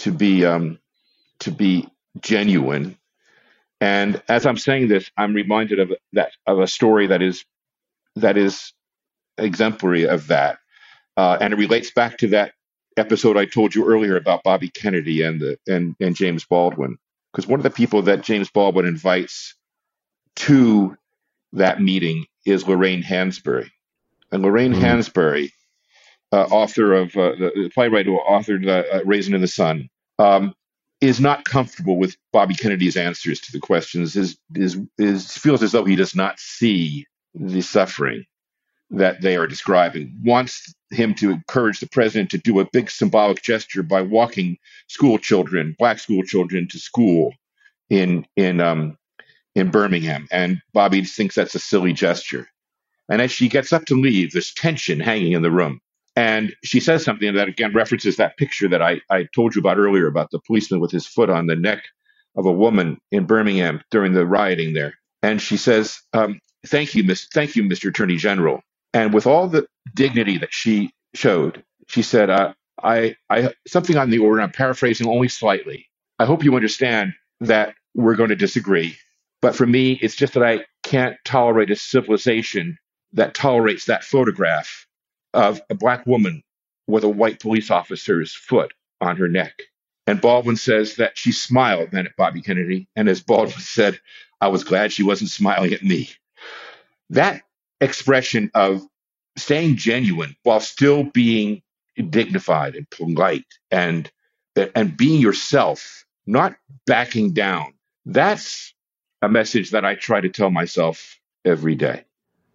genuine. And as I'm saying this, I'm reminded of a story that is exemplary of that, and it relates back to that episode I told you earlier about Bobby Kennedy and James Baldwin. Because one of the people that James Baldwin invites to that meeting is Lorraine Hansberry. And Lorraine Hansberry, author of the playwright who authored Raisin in the Sun, is not comfortable with Bobby Kennedy's answers to the questions. Feels as though he does not see the suffering that they are describing. Wants him to encourage the president to do a big symbolic gesture by walking black school children, to school in in Birmingham. And Bobby thinks that's a silly gesture. And as she gets up to leave, there's tension hanging in the room. And she says something that, again, references that picture that I told you about earlier about the policeman with his foot on the neck of a woman in Birmingham during the rioting there. And she says, thank you, Mr. Attorney General. And with all the dignity that she showed, she said, I something on the order, I'm paraphrasing only slightly. I hope you understand that we're going to disagree. But for me, it's just that I can't tolerate a civilization that tolerates that photograph of a black woman with a white police officer's foot on her neck. And Baldwin says that she smiled then at Bobby Kennedy. And as Baldwin said, I was glad she wasn't smiling at me. That expression of staying genuine while still being dignified and polite and being yourself, not backing down. That's a message that I try to tell myself every day.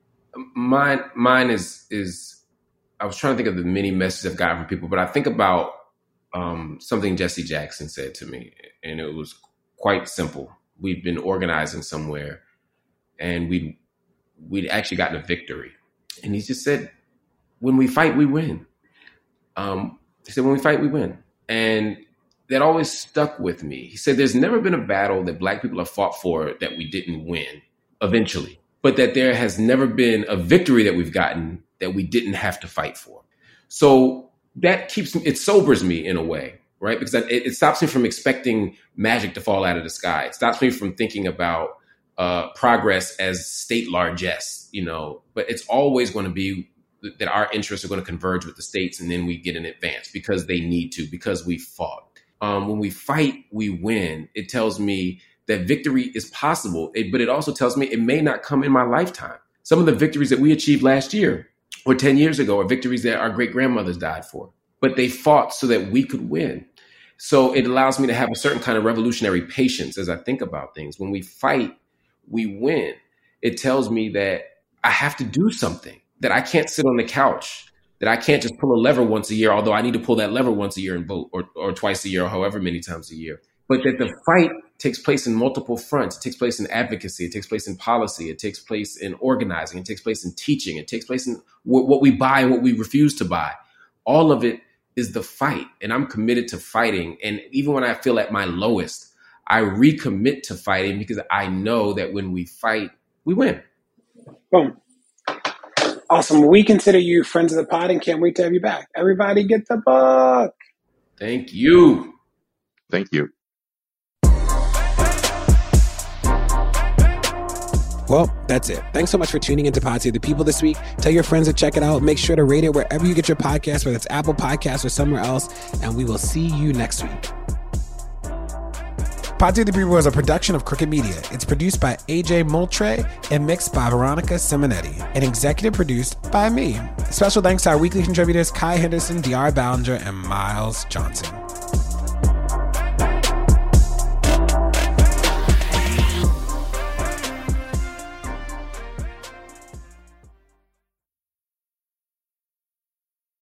Mine is I was trying to think of the many messages I've gotten from people, but I think about something Jesse Jackson said to me, and it was quite simple. We'd been organizing somewhere, and we'd actually gotten a victory, and he just said, "When we fight, we win." He said, "When we fight, we win," and that always stuck with me. He said, "There's never been a battle that Black people have fought for that we didn't win eventually, but that there has never been a victory that we've gotten that we didn't have to fight for." So that it sobers me in a way, right? Because it stops me from expecting magic to fall out of the sky. It stops me from thinking about progress as state largesse, but it's always going to be that our interests are going to converge with the states, and then we get an advance because they need to, because we fought. When we fight, we win. It tells me that victory is possible, but it also tells me it may not come in my lifetime. Some of the victories that we achieved last year or 10 years ago are victories that our great grandmothers died for, but they fought so that we could win. So it allows me to have a certain kind of revolutionary patience as I think about things. When we fight, we win. It tells me that I have to do something, that I can't sit on the couch, that I can't just pull a lever once a year, although I need to pull that lever once a year and vote, or twice a year, or however many times a year. But that the fight takes place in multiple fronts. It takes place in advocacy. It takes place in policy. It takes place in organizing. It takes place in teaching. It takes place in what we buy and what we refuse to buy. All of it is the fight. And I'm committed to fighting. And even when I feel at my lowest, I recommit to fighting because I know that when we fight, we win. Boom. Awesome. We consider you friends of the pod and can't wait to have you back. Everybody get the book. Thank you. Thank you. Well, that's it. Thanks so much for tuning into Pod Save the People this week. Tell your friends to check it out. Make sure to rate it wherever you get your podcast, whether it's Apple Podcasts or somewhere else. And we will see you next week. Pod Save the People is a production of Crooked Media. It's produced by AJ Moultrie and mixed by Veronica Simonetti and executive produced by me. Special thanks to our weekly contributors Kai Henderson, DR Ballinger, and Miles Johnson.